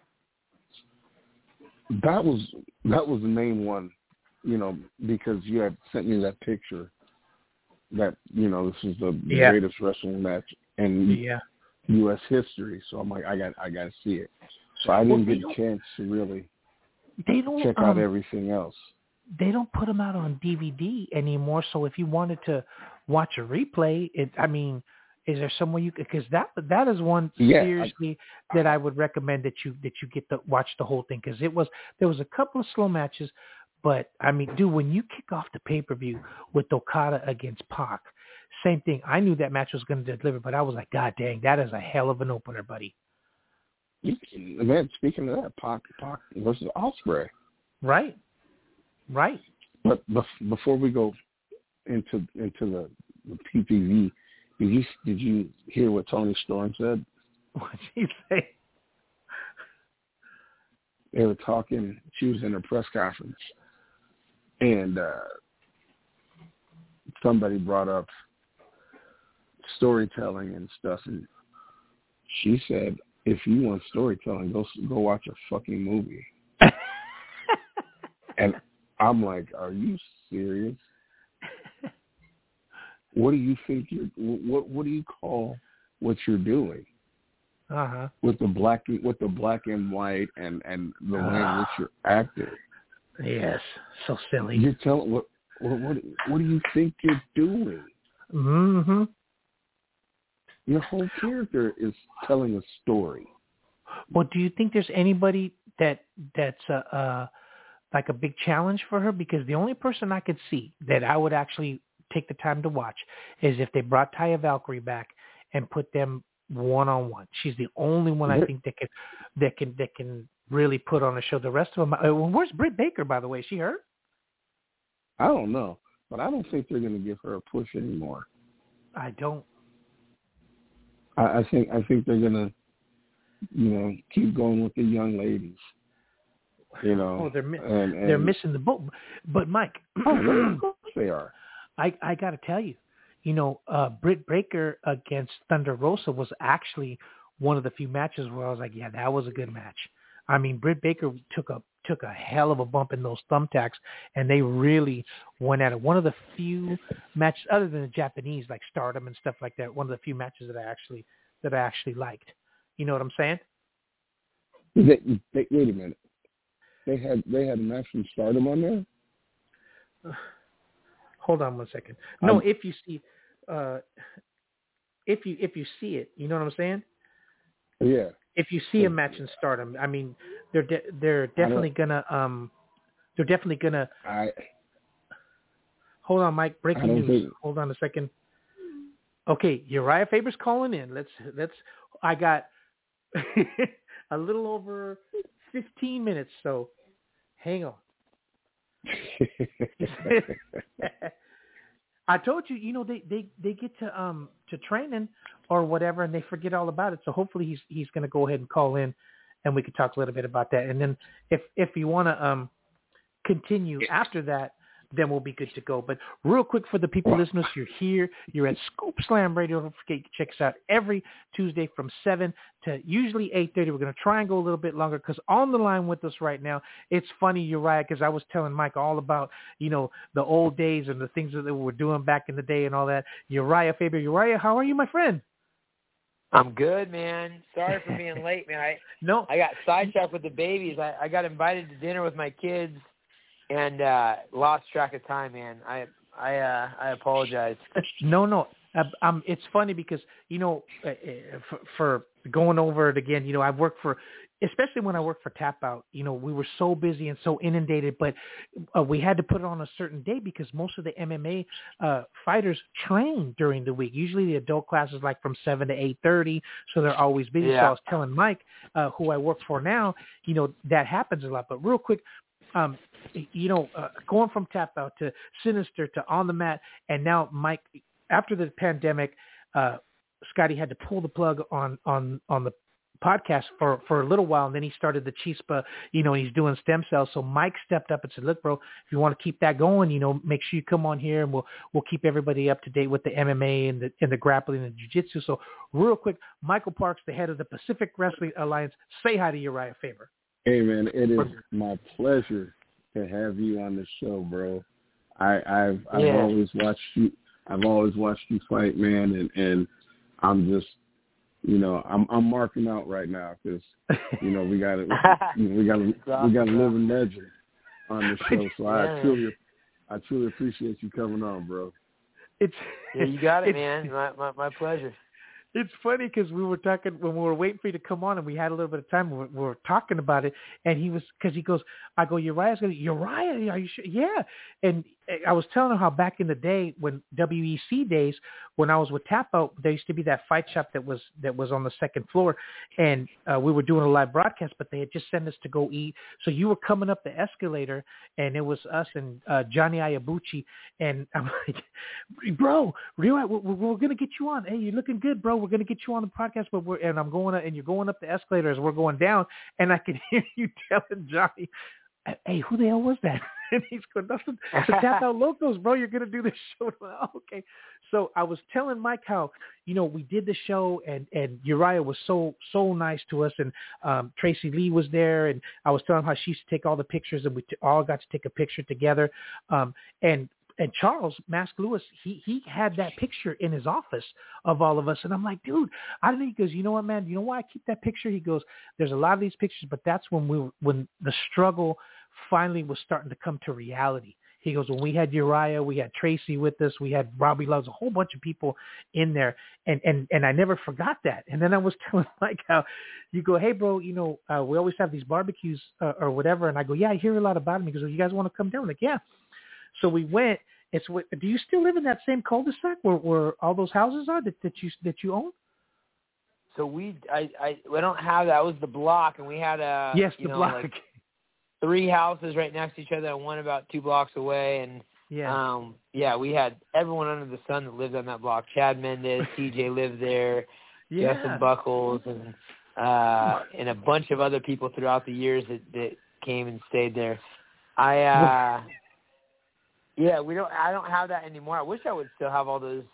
That was the main one, you know, because you had sent me that picture that, you know, this is the greatest wrestling match in U.S. history. So I'm like, I got to see it. So I didn't get a chance to really check out everything else. They don't put them out on DVD anymore. So if you wanted to watch a replay, is there some way you could? Because that is one seriously that I would recommend that you get to watch the whole thing, because there was a couple of slow matches, but I mean, dude, when you kick off the pay-per-view with Okada against Pac, same thing. I knew that match was going to deliver, but I was like, God dang, that is a hell of an opener, buddy. Man, speaking of that, Pac versus Ospreay. Right. But before we go into the PPV, did you hear what Toni Storm said? What did she say? They were talking. She was in a press conference, and somebody brought up storytelling and stuff, and she said, "If you want storytelling, go watch a fucking movie." And I'm like, "Are you serious? What do you think what do you call what you're doing? With the black and white and the way in which you're acting." Yes, so silly. You're telling what do you think you're doing? Mm-hmm. Your whole character is telling a story. Well, do you think there's anybody that's like a big challenge for her? Because the only person I could see that I would actually take the time to watch is if they brought Taya Valkyrie back and put them one-on-one. She's the only one I think that can really put on a show. The rest of them, where's Britt Baker, by the way? Is she hurt? I don't know, but I don't think they're going to give her a push anymore. I don't. I think they're going to, you know, keep going with the young ladies. You know, they're missing the boat. But Mike, of course they are. I got to tell you, you know, Britt Baker against Thunder Rosa was actually one of the few matches where I was like, yeah, that was a good match. I mean, Britt Baker took a hell of a bump in those thumbtacks, and they really went at it. One of the few matches, other than the Japanese, like Stardom and stuff like that, one of the few matches that I actually liked. You know what I'm saying? Wait a minute. They had a match from Stardom on there? Hold on one second. No, if you see it, you know what I'm saying? Yeah. If you see a match in Stardom, I mean, they're definitely gonna Hold on, Mike. Breaking news. Hold on a second. Okay, Uriah Faber's calling in. Let's. I got a little over 15 minutes, so hang on. I told you, you know, they get to training or whatever, and they forget all about it. So hopefully he's going to go ahead and call in, and we can talk a little bit about that. And then if you want to continue after that, then we'll be good to go. But real quick for the people listeners, you're here. You're at Scoop Slam Radio. Don't forget, check us out every Tuesday from 7 to usually 8:30. We're going to try and go a little bit longer because on the line with us right now, it's funny, Uriah, because I was telling Mike all about, you know, the old days and the things that we were doing back in the day and all that. Uriah Faber. Uriah, how are you, my friend? I'm good, man. Sorry for being late, man. I got sidetracked with the babies. I got invited to dinner with my kids and lost track of time, man. I apologize. No. It's funny because, you know, for going over it again, you know, I've worked for especially when I worked for Tap Out, you know, we were so busy and so inundated, but we had to put it on a certain day because most of the MMA fighters train during the week. Usually the adult class is like from 7 to 8:30, so they're always busy. Yeah. So I was telling Mike, who I work for now, you know, that happens a lot. But real quick, you know, going from Tap Out to Sinister to On the Mat, and now Mike, after the pandemic, Scotty had to pull the plug on the podcast for a little while, and then he started the Chispa, you know, he's doing stem cells. So Mike stepped up and said, look, bro, if you want to keep that going, you know, make sure you come on here and we'll keep everybody up to date with the MMA and the grappling and jiu-jitsu. So real quick, Michael Parks, the head of the Pacific Wrestling Alliance, say hi to Uriah Faber. Hey, man, it is my pleasure to have you on the show, bro. I've always watched you. I've always watched you fight, man, and I'm just, you know, I'm marking out right now because, you know, we got a living legend on the show. So yeah. I truly appreciate you coming on, bro. You got it, man. My pleasure. It's funny because we were talking when we were waiting for you to come on, and we had a little bit of time. We were talking about it, and he goes, I go, Uriah, are you sure? Yeah. And I was telling him how back in the day when WEC days, when I was with Tap Out, there used to be that fight shop that was on the second floor, and we were doing a live broadcast, but they had just sent us to go eat. So you were coming up the escalator, and it was us and Johnny Ayabuchi, and I'm like, bro, we're gonna get you on. Hey, you're looking good, bro. We're gonna get you on the podcast, but you're going up the escalator as we're going down, and I can hear you telling Johnny, hey, who the hell was that? And he's going, that's the Tap Out Locos, bro. You're going to do this show. Like, oh, okay. So I was telling Mike how, you know, we did the show and Uriah was so nice to us. And Tracy Lee was there. And I was telling him how she used to take all the pictures and we all got to take a picture together. And Charles Mask Lewis, he had that picture in his office of all of us. And I'm like, dude, I don't know. He goes, you know what, man? You know why I keep that picture? He goes, there's a lot of these pictures, but that's when the struggle finally was starting to come to reality. He goes, when we had Uriah, we had Tracy with us, we had Robbie Loves, a whole bunch of people in there. And I never forgot that. And then I was telling Mike how you go, hey, bro, you know, we always have these barbecues or whatever. And I go, yeah, I hear a lot about them. He goes, well, you guys want to come down? I'm like, yeah. So we went. Do you still live in that same cul-de-sac where all those houses are that you own? So we don't have that. It was the block, and we had the block. Like 3 houses right next to each other, and one about 2 blocks away. And we had everyone under the sun that lived on that block. Chad Mendez, TJ lived there, Justin Buckles, and a bunch of other people throughout the years that came and stayed there. I don't have that anymore. I wish I would still have all those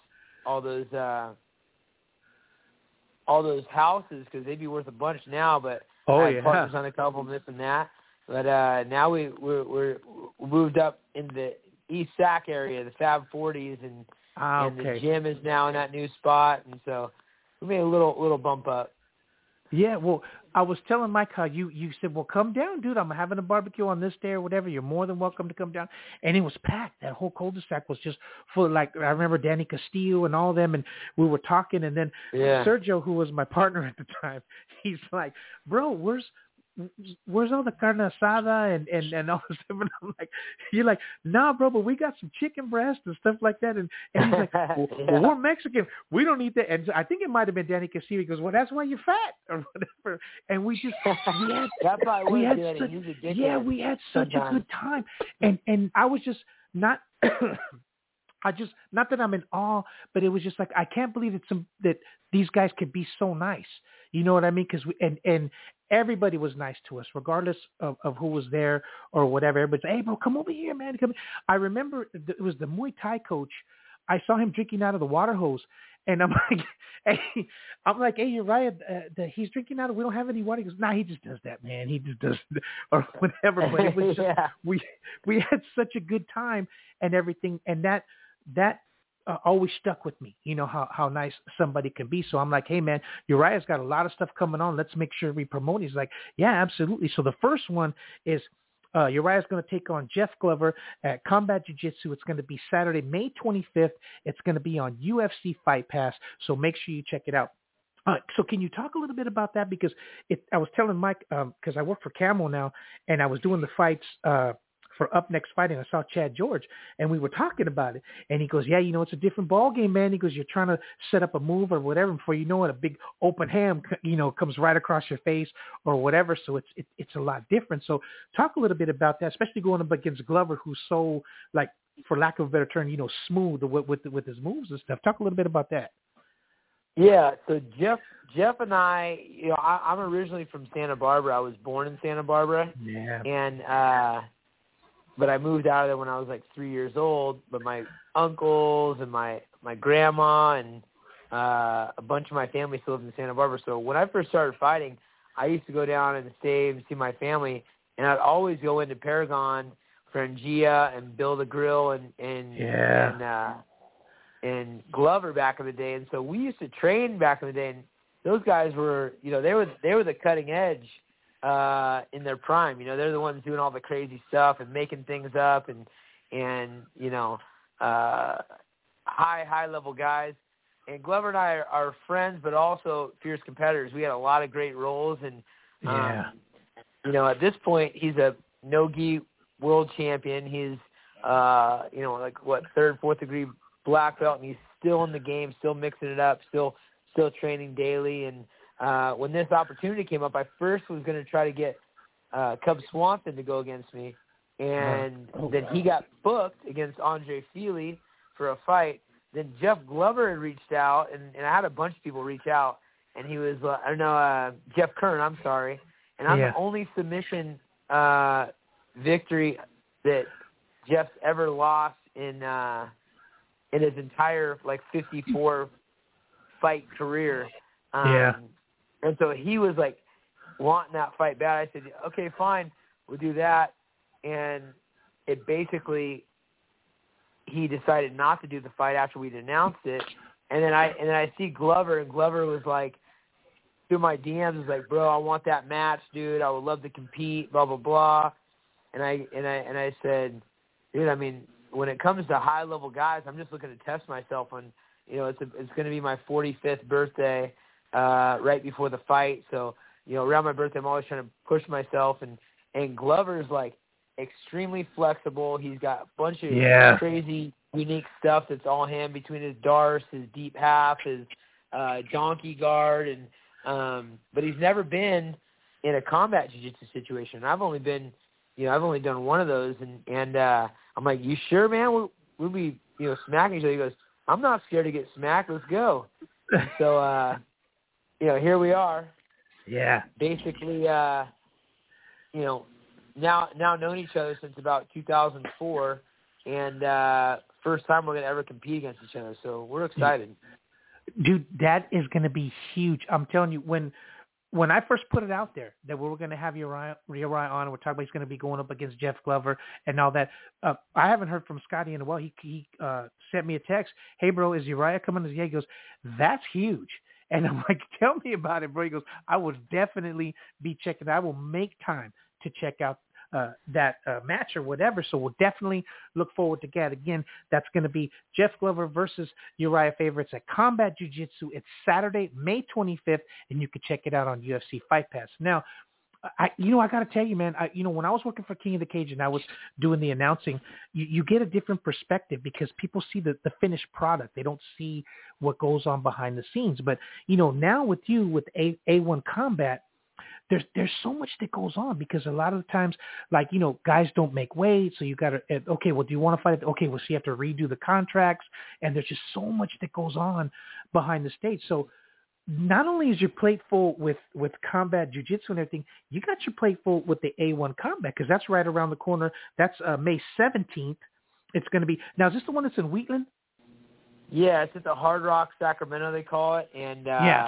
houses because they'd be worth a bunch now. But I had partners on a couple of this and that. But now we're moved up in the East Sac area, the Fab 40s, and the gym is now in that new spot, and so we made a little bump up. Yeah, well, I was telling Mike how you said, well, come down, dude. I'm having a barbecue on this day or whatever. You're more than welcome to come down. And it was packed. That whole cul-de-sac was just full of, like, I remember Danny Castillo and all of them, and we were talking. And then Sergio, who was my partner at the time, he's like, bro, where's all the carne asada and all this stuff? And I'm like, you're like, nah, bro, but we got some chicken breast and stuff like that. And he's like, well, we're Mexican. We don't eat that. And I think it might have been Danny Castillo. He goes, well, that's why you're fat or whatever. And we had such a good time. And I was just not not that I'm in awe, but it was just like, I can't believe that these guys could be so nice. You know what I mean? Because and everybody was nice to us, regardless of who was there or whatever. Everybody said, hey, bro, come over here, man. Come. I remember it was the Muay Thai coach. I saw him drinking out of the water hose, and I'm like, hey, Uriah, he's drinking out of. We don't have any water. He goes, nah, he just does that, man. He just does or whatever. But it was just we had such a good time and everything, and that always stuck with me. You know how nice somebody can be. So I'm like, hey, man, Uriah's got a lot of stuff coming on. Let's make sure we promote. He's like, yeah, absolutely. So the first one is Uriah's going to take on Jeff Glover at Combat Jiu-Jitsu. It's going to be Saturday, May 25th. It's going to be on UFC Fight Pass. So make sure you check it out. So can you talk a little bit about that? Because I was telling Mike, because I work for Camel now, and I was doing the fights for Up Next Fighting. I saw Chad George, and we were talking about it. And he goes, yeah, it's a different ball game, man. He goes, you're trying to set up a move or whatever. Before you know it, a big open hand, comes right across your face or whatever. So it's a lot different. So talk a little bit about that, especially going up against Glover, who's so, like, for lack of a better term, smooth with his moves and stuff. Talk a little bit about that. Yeah, so Jeff and I, I'm originally from Santa Barbara. I was born in Santa Barbara. Yeah. And but I moved out of there when I was like 3 years old. But my uncles and my grandma and a bunch of my family still lived in Santa Barbara. So when I first started fighting, I used to go down and stay and see my family, and I'd always go into Paragon, Frangia, and Build a Grill and Glover back in the day. And so we used to train back in the day, and those guys were, they were the cutting edge in their prime. They're the ones doing all the crazy stuff and making things up and high level guys. And Glover and I are friends, but also fierce competitors. We had a lot of great roles, and at this point, he's a no-gi world champion. He's third, fourth degree black belt, and he's still in the game, still mixing it up, still training daily. And when this opportunity came up, I first was going to try to get Cub Swanson to go against me, and then he got booked against Andre Feely for a fight. Then Jeff Glover had reached out, and I had a bunch of people reach out, and he was, Jeff Kern, I'm sorry, and I'm the only submission victory that Jeff's ever lost in his entire 54 fight career. And so he was wanting that fight bad. I said, okay, fine, we'll do that. And it basically, he decided not to do the fight after we'd announced it. And then I see Glover, and Glover was through my DMs, was bro, I want that match, dude. I would love to compete, blah, blah, blah. And I said, dude, I mean, when it comes to high level guys, I'm just looking to test myself. And it's going to be my 45th birthday right before the fight. So around my birthday, I'm always trying to push myself. And Glover's extremely flexible. He's got a bunch of crazy, unique stuff that's all him between his darce, his deep half, his donkey guard, and but he's never been in a combat jiu-jitsu situation. I've only been, I've only done one of those, and I'm like, you sure, man? We'll be, smacking each other. He goes, I'm not scared to get smacked. Let's go. And so, here we are. Yeah. Basically, now known each other since about 2004, and first time we're going to ever compete against each other. So we're excited. Dude, that is going to be huge. I'm telling you, when I first put it out there that we were going to have Uriah on, and we're talking about he's going to be going up against Jeff Glover and all that, I haven't heard from Scotty in a while. He sent me a text, hey, bro, is Uriah coming? Yeah, he goes, that's huge. And I'm like, tell me about it, bro. He goes, I will definitely be checking. I will make time to check out that match or whatever. So we'll definitely look forward to that. Again, that's going to be Jeff Glover versus Uriah Faber. It's at Combat Jiu-Jitsu. It's Saturday, May 25th, and you can check it out on UFC Fight Pass. Now, I got to tell you, man, when I was working for King of the Cage and I was doing the announcing, you get a different perspective because people see the finished product. They don't see what goes on behind the scenes. But, now with you, with A1 Combat, there's so much that goes on because a lot of the times, guys don't make weight. So you got to, okay, well, do you want to fight? Okay, well, so you have to redo the contracts. And there's just so much that goes on behind the stage. So not only is your plate full with Combat Jiu-Jitsu and everything, you got your plate full with the A1 Combat because that's right around the corner. That's May 17th. It's going to be, now is this the one that's in Wheatland? Yeah, it's at the Hard Rock Sacramento, they call it. And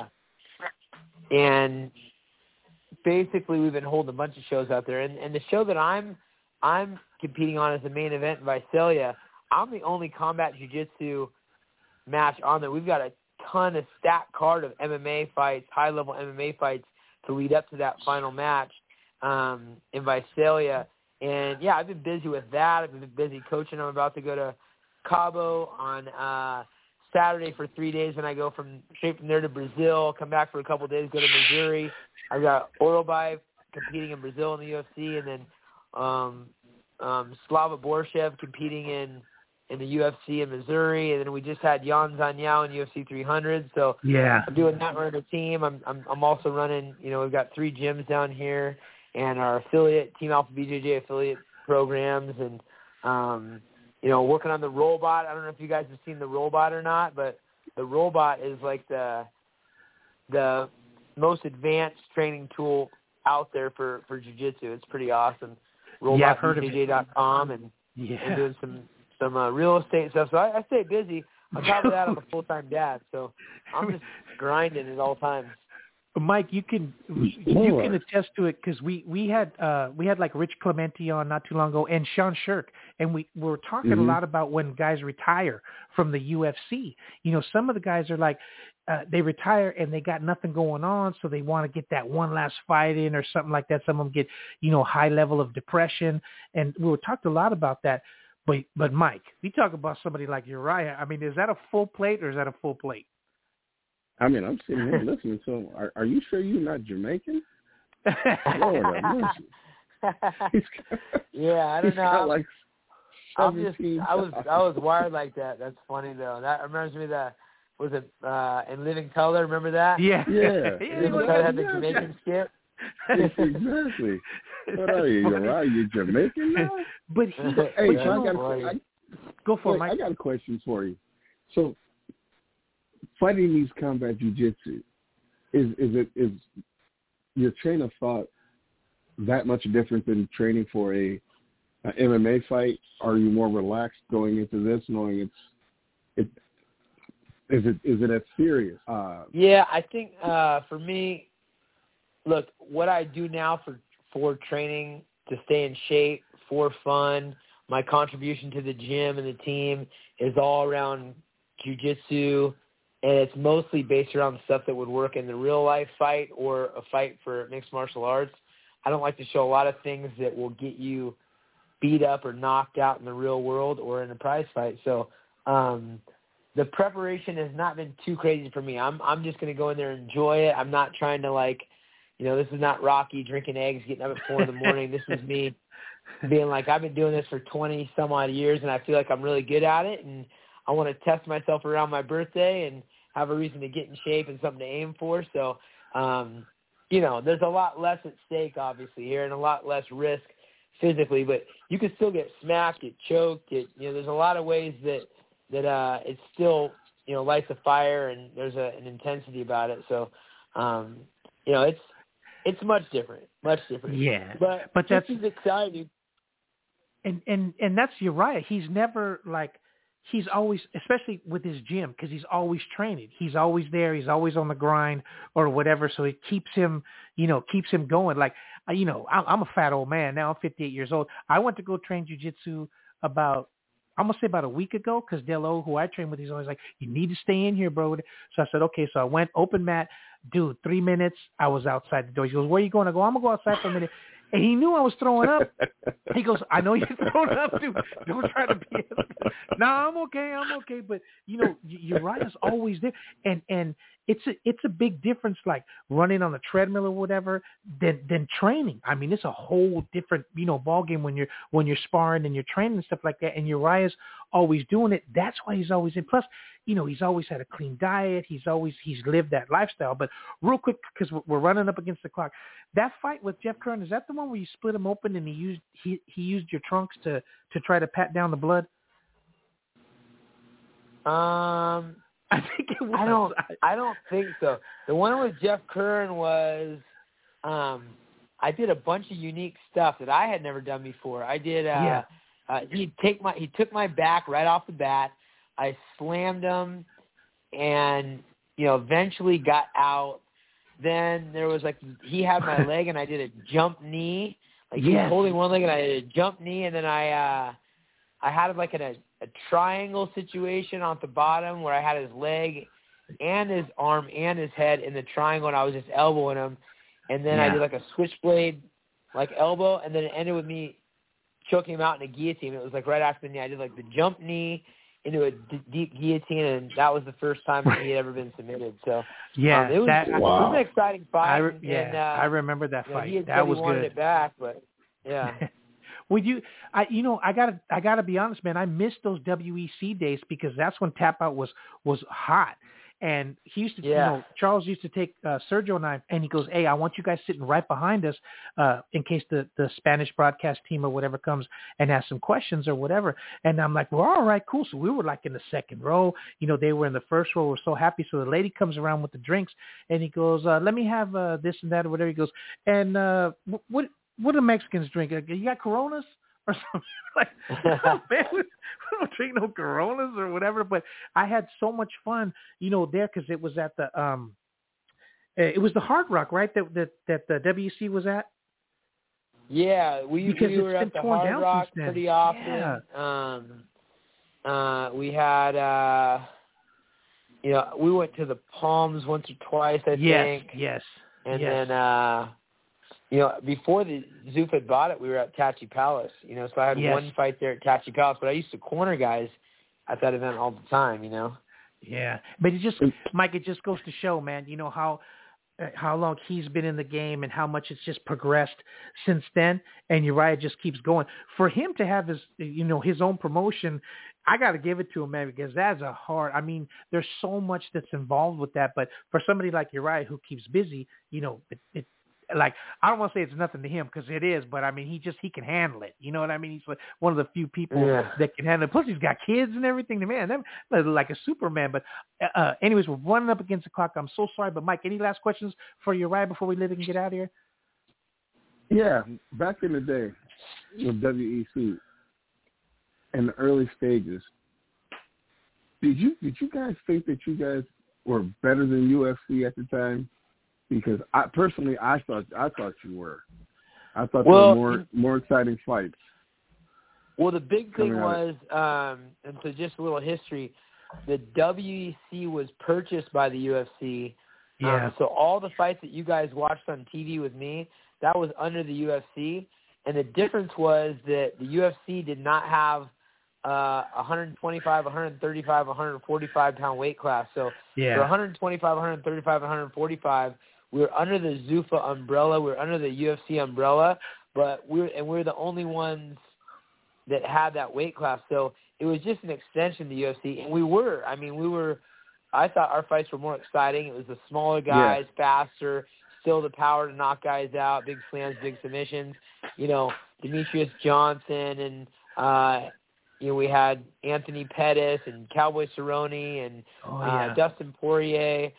and basically we've been holding a bunch of shows out there. And the show that I'm competing on as the main event in Visalia, I'm the only Combat Jiu-Jitsu match on there. We've got a ton of stacked card of MMA fights, high-level MMA fights to lead up to that final match in Visalia. And, yeah, I've been busy with that. I've been busy coaching. I'm about to go to Cabo on Saturday for 3 days, and I go straight from there to Brazil, come back for a couple of days, go to Missouri. I've got Orlbaev competing in Brazil in the UFC, and then Slava Borshev competing in the UFC in Missouri, and then we just had Yan Zhanyao in UFC 300. So yeah, I'm doing that running a team. I'm also running. We've got 3 gyms down here, and our affiliate Team Alpha BJJ affiliate programs, and working on the Rollbot. I don't know if you guys have seen the Rollbot or not, but the Rollbot is like the most advanced training tool out there for jiu-jitsu. It's pretty awesome. RollbotBJJ.com, and doing some real estate stuff. So I stay busy. On top of that, I'm a full-time dad, so I'm just grinding at all times. Mike, you can attest to it because we had like Rich Clementi on not too long ago, and Sean Shirk, and we were talking a lot about when guys retire from the UFC. Some of the guys are like they retire and they got nothing going on, so they want to get that one last fight in or something like that. Some of them get high level of depression, and we were talking a lot about that. But Mike, we talk about somebody like Uriah. I mean, is that a full plate or is that a full plate? I mean, I'm sitting here listening to him. Are you sure you're not Jamaican? Lord, yeah, I don't know. Got like I was wired like that. That's funny though. That reminds me of was it in Living Color? Remember that? Yeah. Living Color had the Jamaican skit. Exactly. What are you? You Jamaican now? But go for it, Mike. I got a question for you. So, fighting these combat jiu-jitsu, is your train of thought that much different than training for a MMA fight? Are you more relaxed going into this, knowing is it as serious? Yeah, I think for me, look, what I do now for training to stay in shape, for fun, my contribution to the gym and the team is all around jiu-jitsu, and it's mostly based around stuff that would work in the real-life fight or a fight for mixed martial arts. I don't like to show a lot of things that will get you beat up or knocked out in the real world or in a prize fight. So the preparation has not been too crazy for me. I'm just going to go in there and enjoy it. I'm not trying to this is not Rocky drinking eggs, getting up at 4 a.m. This is me being like, I've been doing this for 20 some odd years, and I feel like I'm really good at it, and I want to test myself around my birthday and have a reason to get in shape and something to aim for. So, there's a lot less at stake, obviously, here, and a lot less risk physically, but you can still get smacked, get choked. There's a lot of ways that it's still, lights a fire, and there's an intensity about it. So, it's much different. Yeah, but that's exciting. And that's Uriah. He's never he's always, especially with his gym, because he's always training. He's always there. He's always on the grind or whatever. So it keeps him going. I'm a fat old man now. I'm 58 years old. I went to go train jiu-jitsu about a week ago because Delo, who I train with, he's always like, you need to stay in here, bro. So I said, okay. So I went open mat. Dude, 3 minutes, I was outside the door. He goes, where are you going? I go, I'm going to go outside for a minute. And he knew I was throwing up. He goes, I know you're throwing up, dude. Don't try to be. No, I'm okay. But, Uriah's always there. And it's a big difference, like running on a treadmill or whatever, than training. I mean, it's a whole different, ball game when you're sparring and you're training and stuff like that. And Uriah's always doing it. That's why he's always in. Plus, he's always had a clean diet. He's lived that lifestyle. But real quick, because we're running up against the clock, that fight with Jeff Curran, is that the one where you split him open and he used your trunks to try to pat down the blood? I think it was. I don't think so. The one with Jeff Curran was, I did a bunch of unique stuff that I had never done before. I did. He took my back right off the bat. I slammed him, and eventually got out. Then there was he had my leg, and I did a jump knee. He was holding one leg, and I did a jump knee, and then I had a triangle situation on the bottom where I had his leg and his arm and his head in the triangle, and I was just elbowing him. And then I did a switchblade elbow, and then it ended with me choking him out in a guillotine. It was right after the knee. I did the jump knee, into a deep guillotine, and that was the first time that he had ever been submitted. So yeah, it was an exciting fight. I remember that fight. He had that was he wanted good. It back, but yeah. Would you? I gotta be honest, man. I missed those WEC days because that's when Tap Out was hot. And he used to, Charles used to take Sergio and I, and he goes, "Hey, I want you guys sitting right behind us in case the Spanish broadcast team or whatever comes and asks some questions or whatever." And I'm like, "Well, all right, cool." So we were like in the second row. They were in the first row. We're so happy. So the lady comes around with the drinks, and he goes, "Let me have this and that or whatever." He goes, "And what do Mexicans drink? You got Coronas?" Or something like, oh, man, we don't drink no Coronas or whatever. But I had so much fun, there because it was at the it was the Hard Rock, right? That the WEC was at. Yeah, we were at the Hard Rock pretty often. Yeah. We had we went to the Palms once or twice, I think. Yes. And then before the Zuffa had bought it, we were at Tachi Palace, so I had one fight there at Tachi Palace, but I used to corner guys at that event all the time, Yeah, but Mike, it just goes to show, man, how long he's been in the game and how much it's just progressed since then, and Uriah just keeps going. For him to have his own promotion, I got to give it to him, man, because that's there's so much that's involved with that, but for somebody like Uriah who keeps busy, it like, I don't want to say it's nothing to him because it is, but he can handle it. You know what I mean? He's like one of the few people that can handle it. Plus, he's got kids and everything. Man, that's like a Superman. But anyways, we're running up against the clock. I'm so sorry, but Mike, any last questions for Uriah before we let him get out of here? Yeah, back in the day with WEC, in the early stages, did you guys think that you guys were better than UFC at the time? Because I thought you were. I thought there were more exciting fights. Well, the big thing was, and so just a little history, the WEC was purchased by the UFC. Yeah. So all the fights that you guys watched on TV with me, that was under the UFC. And the difference was that the UFC did not have 125, 135, 145 pound weight class. So for 125, 135, 145, we were under the Zuffa umbrella. We were under the UFC umbrella, but we're the only ones that had that weight class. So it was just an extension to the UFC, and I thought our fights were more exciting. It was the smaller guys, faster, still the power to knock guys out, big slams, big submissions. Demetrius Johnson, and we had Anthony Pettis and Cowboy Cerrone and Dustin Poirier.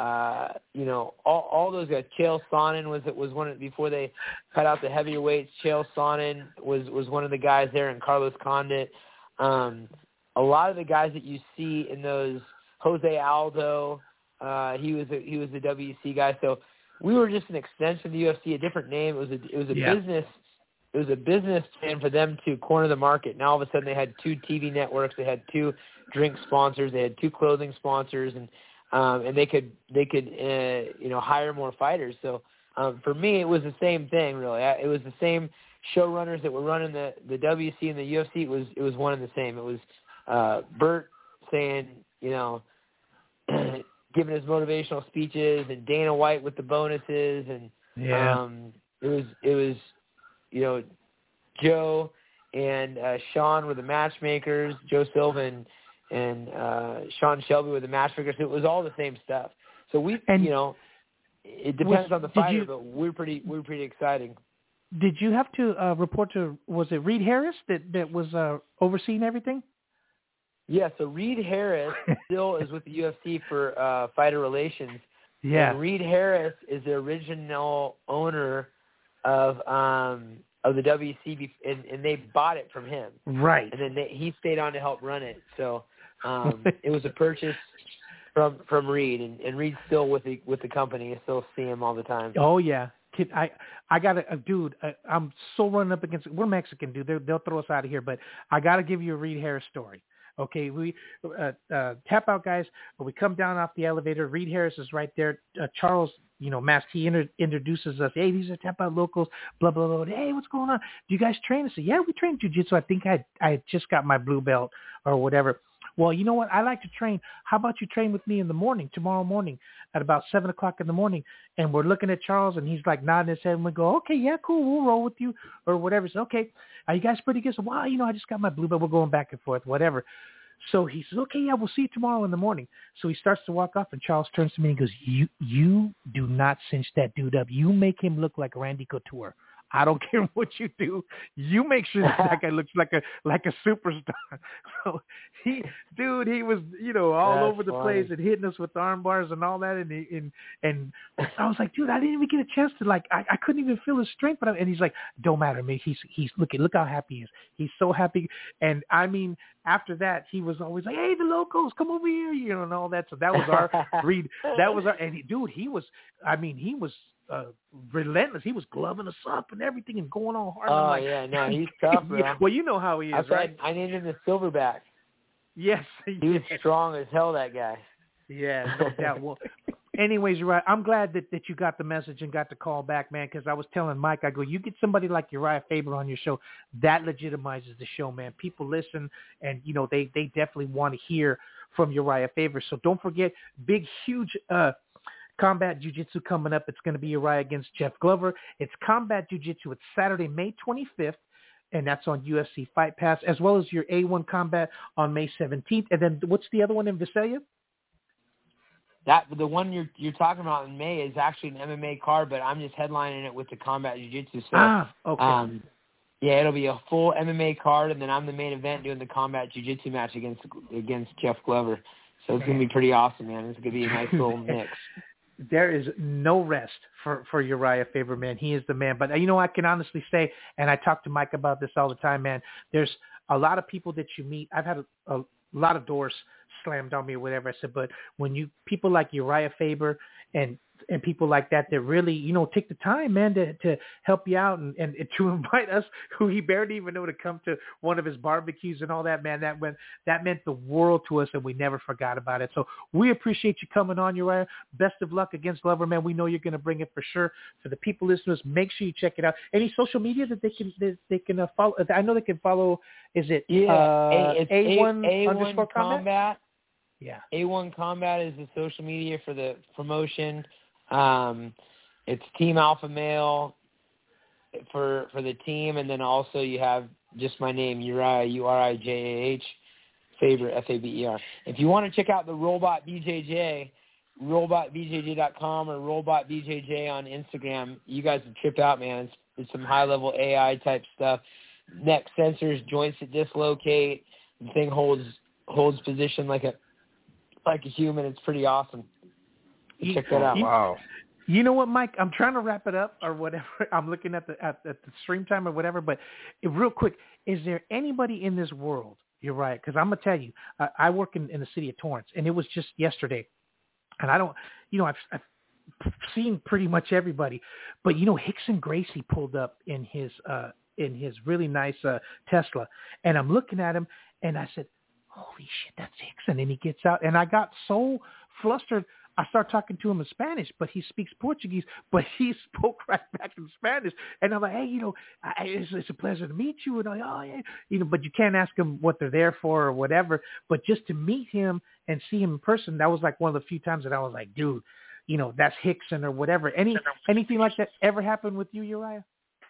All those guys. Chael Sonnen was one of, before they cut out the heavier weights. Chael Sonnen was one of the guys there, and Carlos Condit. A lot of the guys that you see in those, Jose Aldo, he was the WEC guy. So we were just an extension of the UFC, a different name. It was a business. It was a business plan for them to corner the market. Now all of a sudden they had 2 TV networks, they had 2 drink sponsors, they had 2 clothing sponsors, and they could hire more fighters. So for me, it was the same thing, really. It was the same showrunners that were running the WC and the UFC. It was one and the same. It was Bert saying, giving his motivational speeches, and Dana White with the bonuses, and it was Joe and Sean were the matchmakers. Joe Silva and Sean Shelby were the matchmakers. It was all the same stuff. So it depends on the fighter, but we're pretty exciting. Did you have to report to, was it Reed Harris that was overseeing everything? Yeah, so Reed Harris still is with the UFC for fighter relations. Yeah. And Reed Harris is the original owner of the WEC, and they bought it from him. Right. And then he stayed on to help run it. So it was a purchase from Reed, and Reed's still with the company. I still see him all the time. Oh yeah. Kid, I got a dude. I'm so running up against. We're Mexican, dude. They'll throw us out of here, but I got to give you a Reed Harris story. Okay, we Tap Out guys. When we come down off the elevator, Reed Harris is right there. Charles, Mask, he introduces us. Hey, these are Tap Out locals. Blah blah blah. Hey, what's going on? Do you guys train? I said, yeah, we train jiu-jitsu. I think I just got my blue belt or whatever. Well, you know what? I like to train. How about you train with me in the morning, tomorrow morning at about 7 o'clock in the morning? And we're looking at Charles, and he's like nodding his head, and we go, okay, yeah, cool, we'll roll with you or whatever. So, okay, are you guys pretty good? So, well, I just got my blue belt. We're going back and forth, whatever. So he says, okay, yeah, we'll see you tomorrow in the morning. So he starts to walk off, and Charles turns to me and goes, you do not cinch that dude up. You make him look like Randy Couture. I don't care what you do. You make sure that guy looks like a superstar. So he was, all That's over the funny. place and hitting us with arm bars and all that. And I was like, dude, I didn't even get a chance to I couldn't even feel his strength. And he's like, don't matter, man. He's look how happy he is. He's so happy. And I mean, after that, he was always like, hey, the locals, come over here, and all that. So that was our read. That was our, and he was relentless. He was gloving us up and everything and going all hard. Oh, like, yeah, no, he's tough, bro. Well, you know how he is, right? I named him the Silverback. Yes. He was strong as hell, that guy. Yeah, no doubt. Well, anyways, you're right. I'm glad that you got the message and got the call back, man, because I was telling Mike, I go, you get somebody like Uriah Faber on your show, that legitimizes the show, man. People listen, and, they definitely want to hear from Uriah Faber. So don't forget, big, huge Combat Jiu-Jitsu coming up. It's going to be Uriah against Jeff Glover. It's Combat Jiu-Jitsu. It's Saturday, May 25th, and that's on UFC Fight Pass, as well as your A1 Combat on May 17th. And then what's the other one in Visalia? The one you're talking about in May is actually an MMA card, but I'm just headlining it with the Combat Jiu-Jitsu. So, okay. Yeah, it'll be a full MMA card, and then I'm the main event doing the Combat Jiu-Jitsu match against Jeff Glover. So it's going to be pretty awesome, man. It's going to be a nice little mix. There is no rest for Uriah Faber, man. He is the man. But, I can honestly say, and I talk to Mike about this all the time, man, there's a lot of people that you meet. I've had a lot of doors slammed on me or whatever. I said, but when people like Uriah Faber and people like that really, take the time, man, to help you out and to invite us, who he barely even know, to come to one of his barbecues and all that, man, that meant the world to us, and we never forgot about it. So we appreciate you coming on, Uriah. Best of luck against Glover, man. We know you're going to bring it for sure. For the people listeners, make sure you check it out. Any social media that they can follow? I know they can follow. Is it A1 Combat? Yeah. A1 Combat is the social media for the promotion. It's Team Alpha Male for the team, and then also you have just my name, Uriah, Urijah, Faber, Faber. If you want to check out the Robot BJJ, robotbjj.com or robotbjj on Instagram, you guys would trip out, man. It's some high-level AI type stuff. Neck sensors, joints that dislocate. The thing holds position like a human. It's pretty awesome. Check that out. Wow. You know what, Mike? I'm trying to wrap it up or whatever. I'm looking at the stream time or whatever. But real quick, is there anybody in this world? You're right, because I'm gonna tell you, I work in the city of Torrance, and it was just yesterday, and I don't, I've seen pretty much everybody, but Hickson Gracie pulled up in his really nice Tesla, and I'm looking at him, and I said, holy shit, that's Hickson. And he gets out, and I got so flustered, I start talking to him in Spanish, but he speaks Portuguese, but he spoke right back in Spanish. And I'm like, hey, it's a pleasure to meet you. And I'm like, oh, yeah. But you can't ask them what they're there for or whatever. But just to meet him and see him in person, that was like one of the few times that I was like, dude, that's Hickson or whatever. Anything like that ever happened with you, Uriah?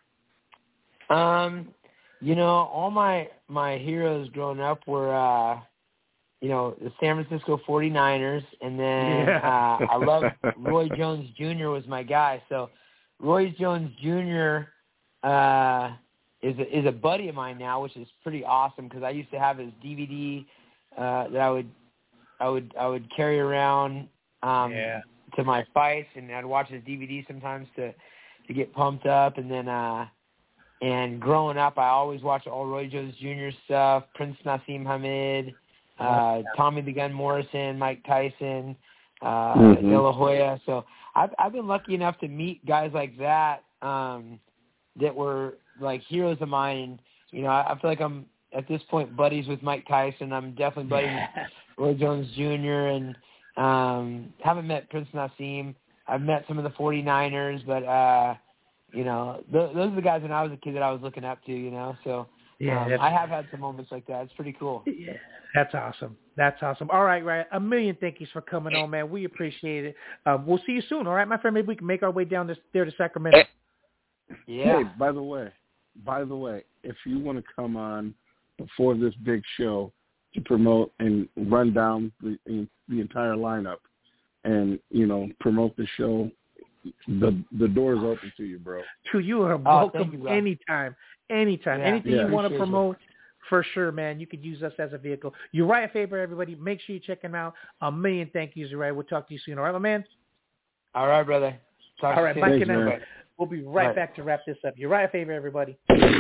All my heroes growing up were, the San Francisco 49ers, and then I love Roy Jones Jr. was my guy. So Roy Jones Jr. Is a buddy of mine now, which is pretty awesome because I used to have his DVD that I would carry around to my fights, and I'd watch his DVD sometimes to get pumped up, and then and growing up, I always watched all Roy Jones Jr. stuff, Prince Nassim Hamed, Tommy the Gun Morrison, Mike Tyson, De La Hoya. So I've been lucky enough to meet guys like that that were like heroes of mine. And, I feel like I'm at this point buddies with Mike Tyson. I'm definitely buddies with Roy Jones Jr. and haven't met Prince Nassim. I've met some of the 49ers, but those are the guys when I was a kid that I was looking up to. So Yeah, I have had some moments like that. It's pretty cool. Yeah, that's awesome. That's awesome. All right, Ryan. A million thank yous for coming on, man. We appreciate it. We'll see you soon. All right, my friend. Maybe we can make our way down there to Sacramento. Yeah. Hey, by the way, if you want to come on before this big show to promote and run down the entire lineup and, promote the show, the door is open to you, bro. You are welcome you, anytime. Yeah, anything you want to promote, for sure, man. You could use us as a vehicle. Uriah Faber, everybody. Make sure you check him out. A million thank yous, Uriah. We'll talk to you soon. All right, my man? All right, brother. Talk all right, Mike and I, we'll be right back to wrap this up. Uriah Faber, everybody.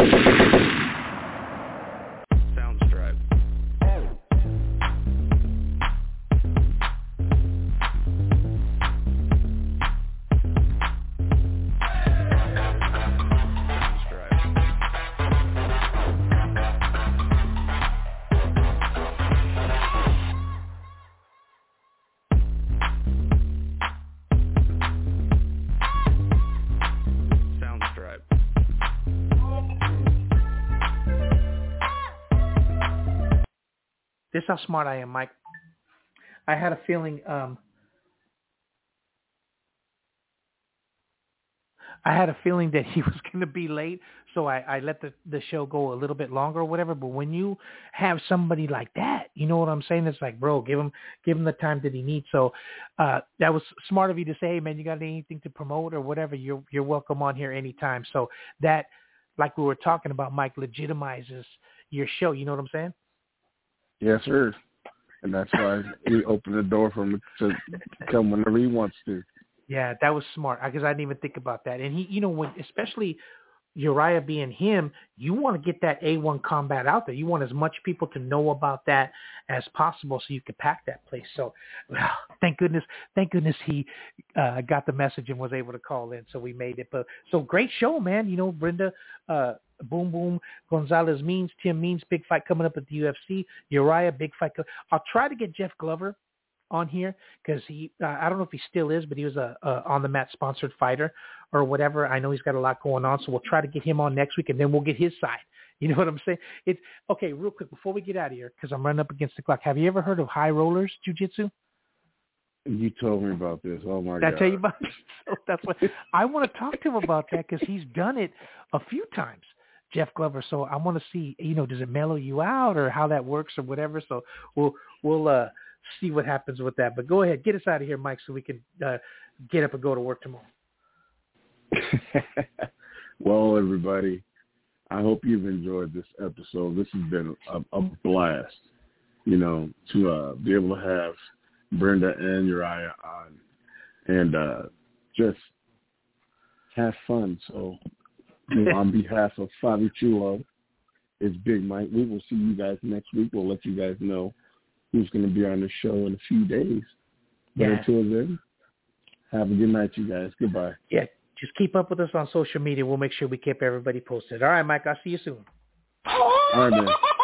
Soundstripe. This is how smart I am, Mike. I had a feeling that he was going to be late, so I let the show go a little bit longer or whatever. But when you have somebody like that, you know what I'm saying? It's like, bro, give him the time that he needs. So that was smart of you to say, hey, man, you got anything to promote or whatever, you're welcome on here anytime. So that, like we were talking about, Mike, legitimizes your show. You know what I'm saying? Yes, sir. And that's why we open the door for him to come whenever he wants to. Yeah, that was smart because I didn't even think about that. And he, when especially Uriah being him, you want to get that A1 combat out there. You want as much people to know about that as possible so you can pack that place. So thank goodness he got the message and was able to call in. So we made it. But so great show, man. Brenda, Boom Boom Gonzalez Means, Tim Means, big fight coming up at the UFC. Uriah, big fight. I'll try to get Jeff Glover on here because he, I don't know if he still is, but he was a on the mat sponsored fighter or whatever. I know he's got a lot going on, so we'll try to get him on next week, and then we'll get his side. You know what I'm saying? It's okay. Real quick before we get out of here, because I'm running up against the clock. Have you ever heard of High Rollers Jiu-Jitsu? You told me about this. Oh my God! Did I tell you about it? So that's what I want to talk to him about that because he's done it a few times. Jeff Glover. So I want to see, does it mellow you out or how that works or whatever. So we'll see what happens with that. But go ahead, get us out of here, Mike, so we can get up and go to work tomorrow. Well, everybody, I hope you've enjoyed this episode. This has been a blast, to be able to have Brenda and Uriah on and just have fun. So on behalf of Fabi Chulo, it's Big Mike. We will see you guys next week. We'll let you guys know who's going to be on the show in a few days. But until then, have a good night, you guys. Goodbye. Yeah, just keep up with us on social media. We'll make sure we keep everybody posted. All right, Mike, I'll see you soon. All right, man.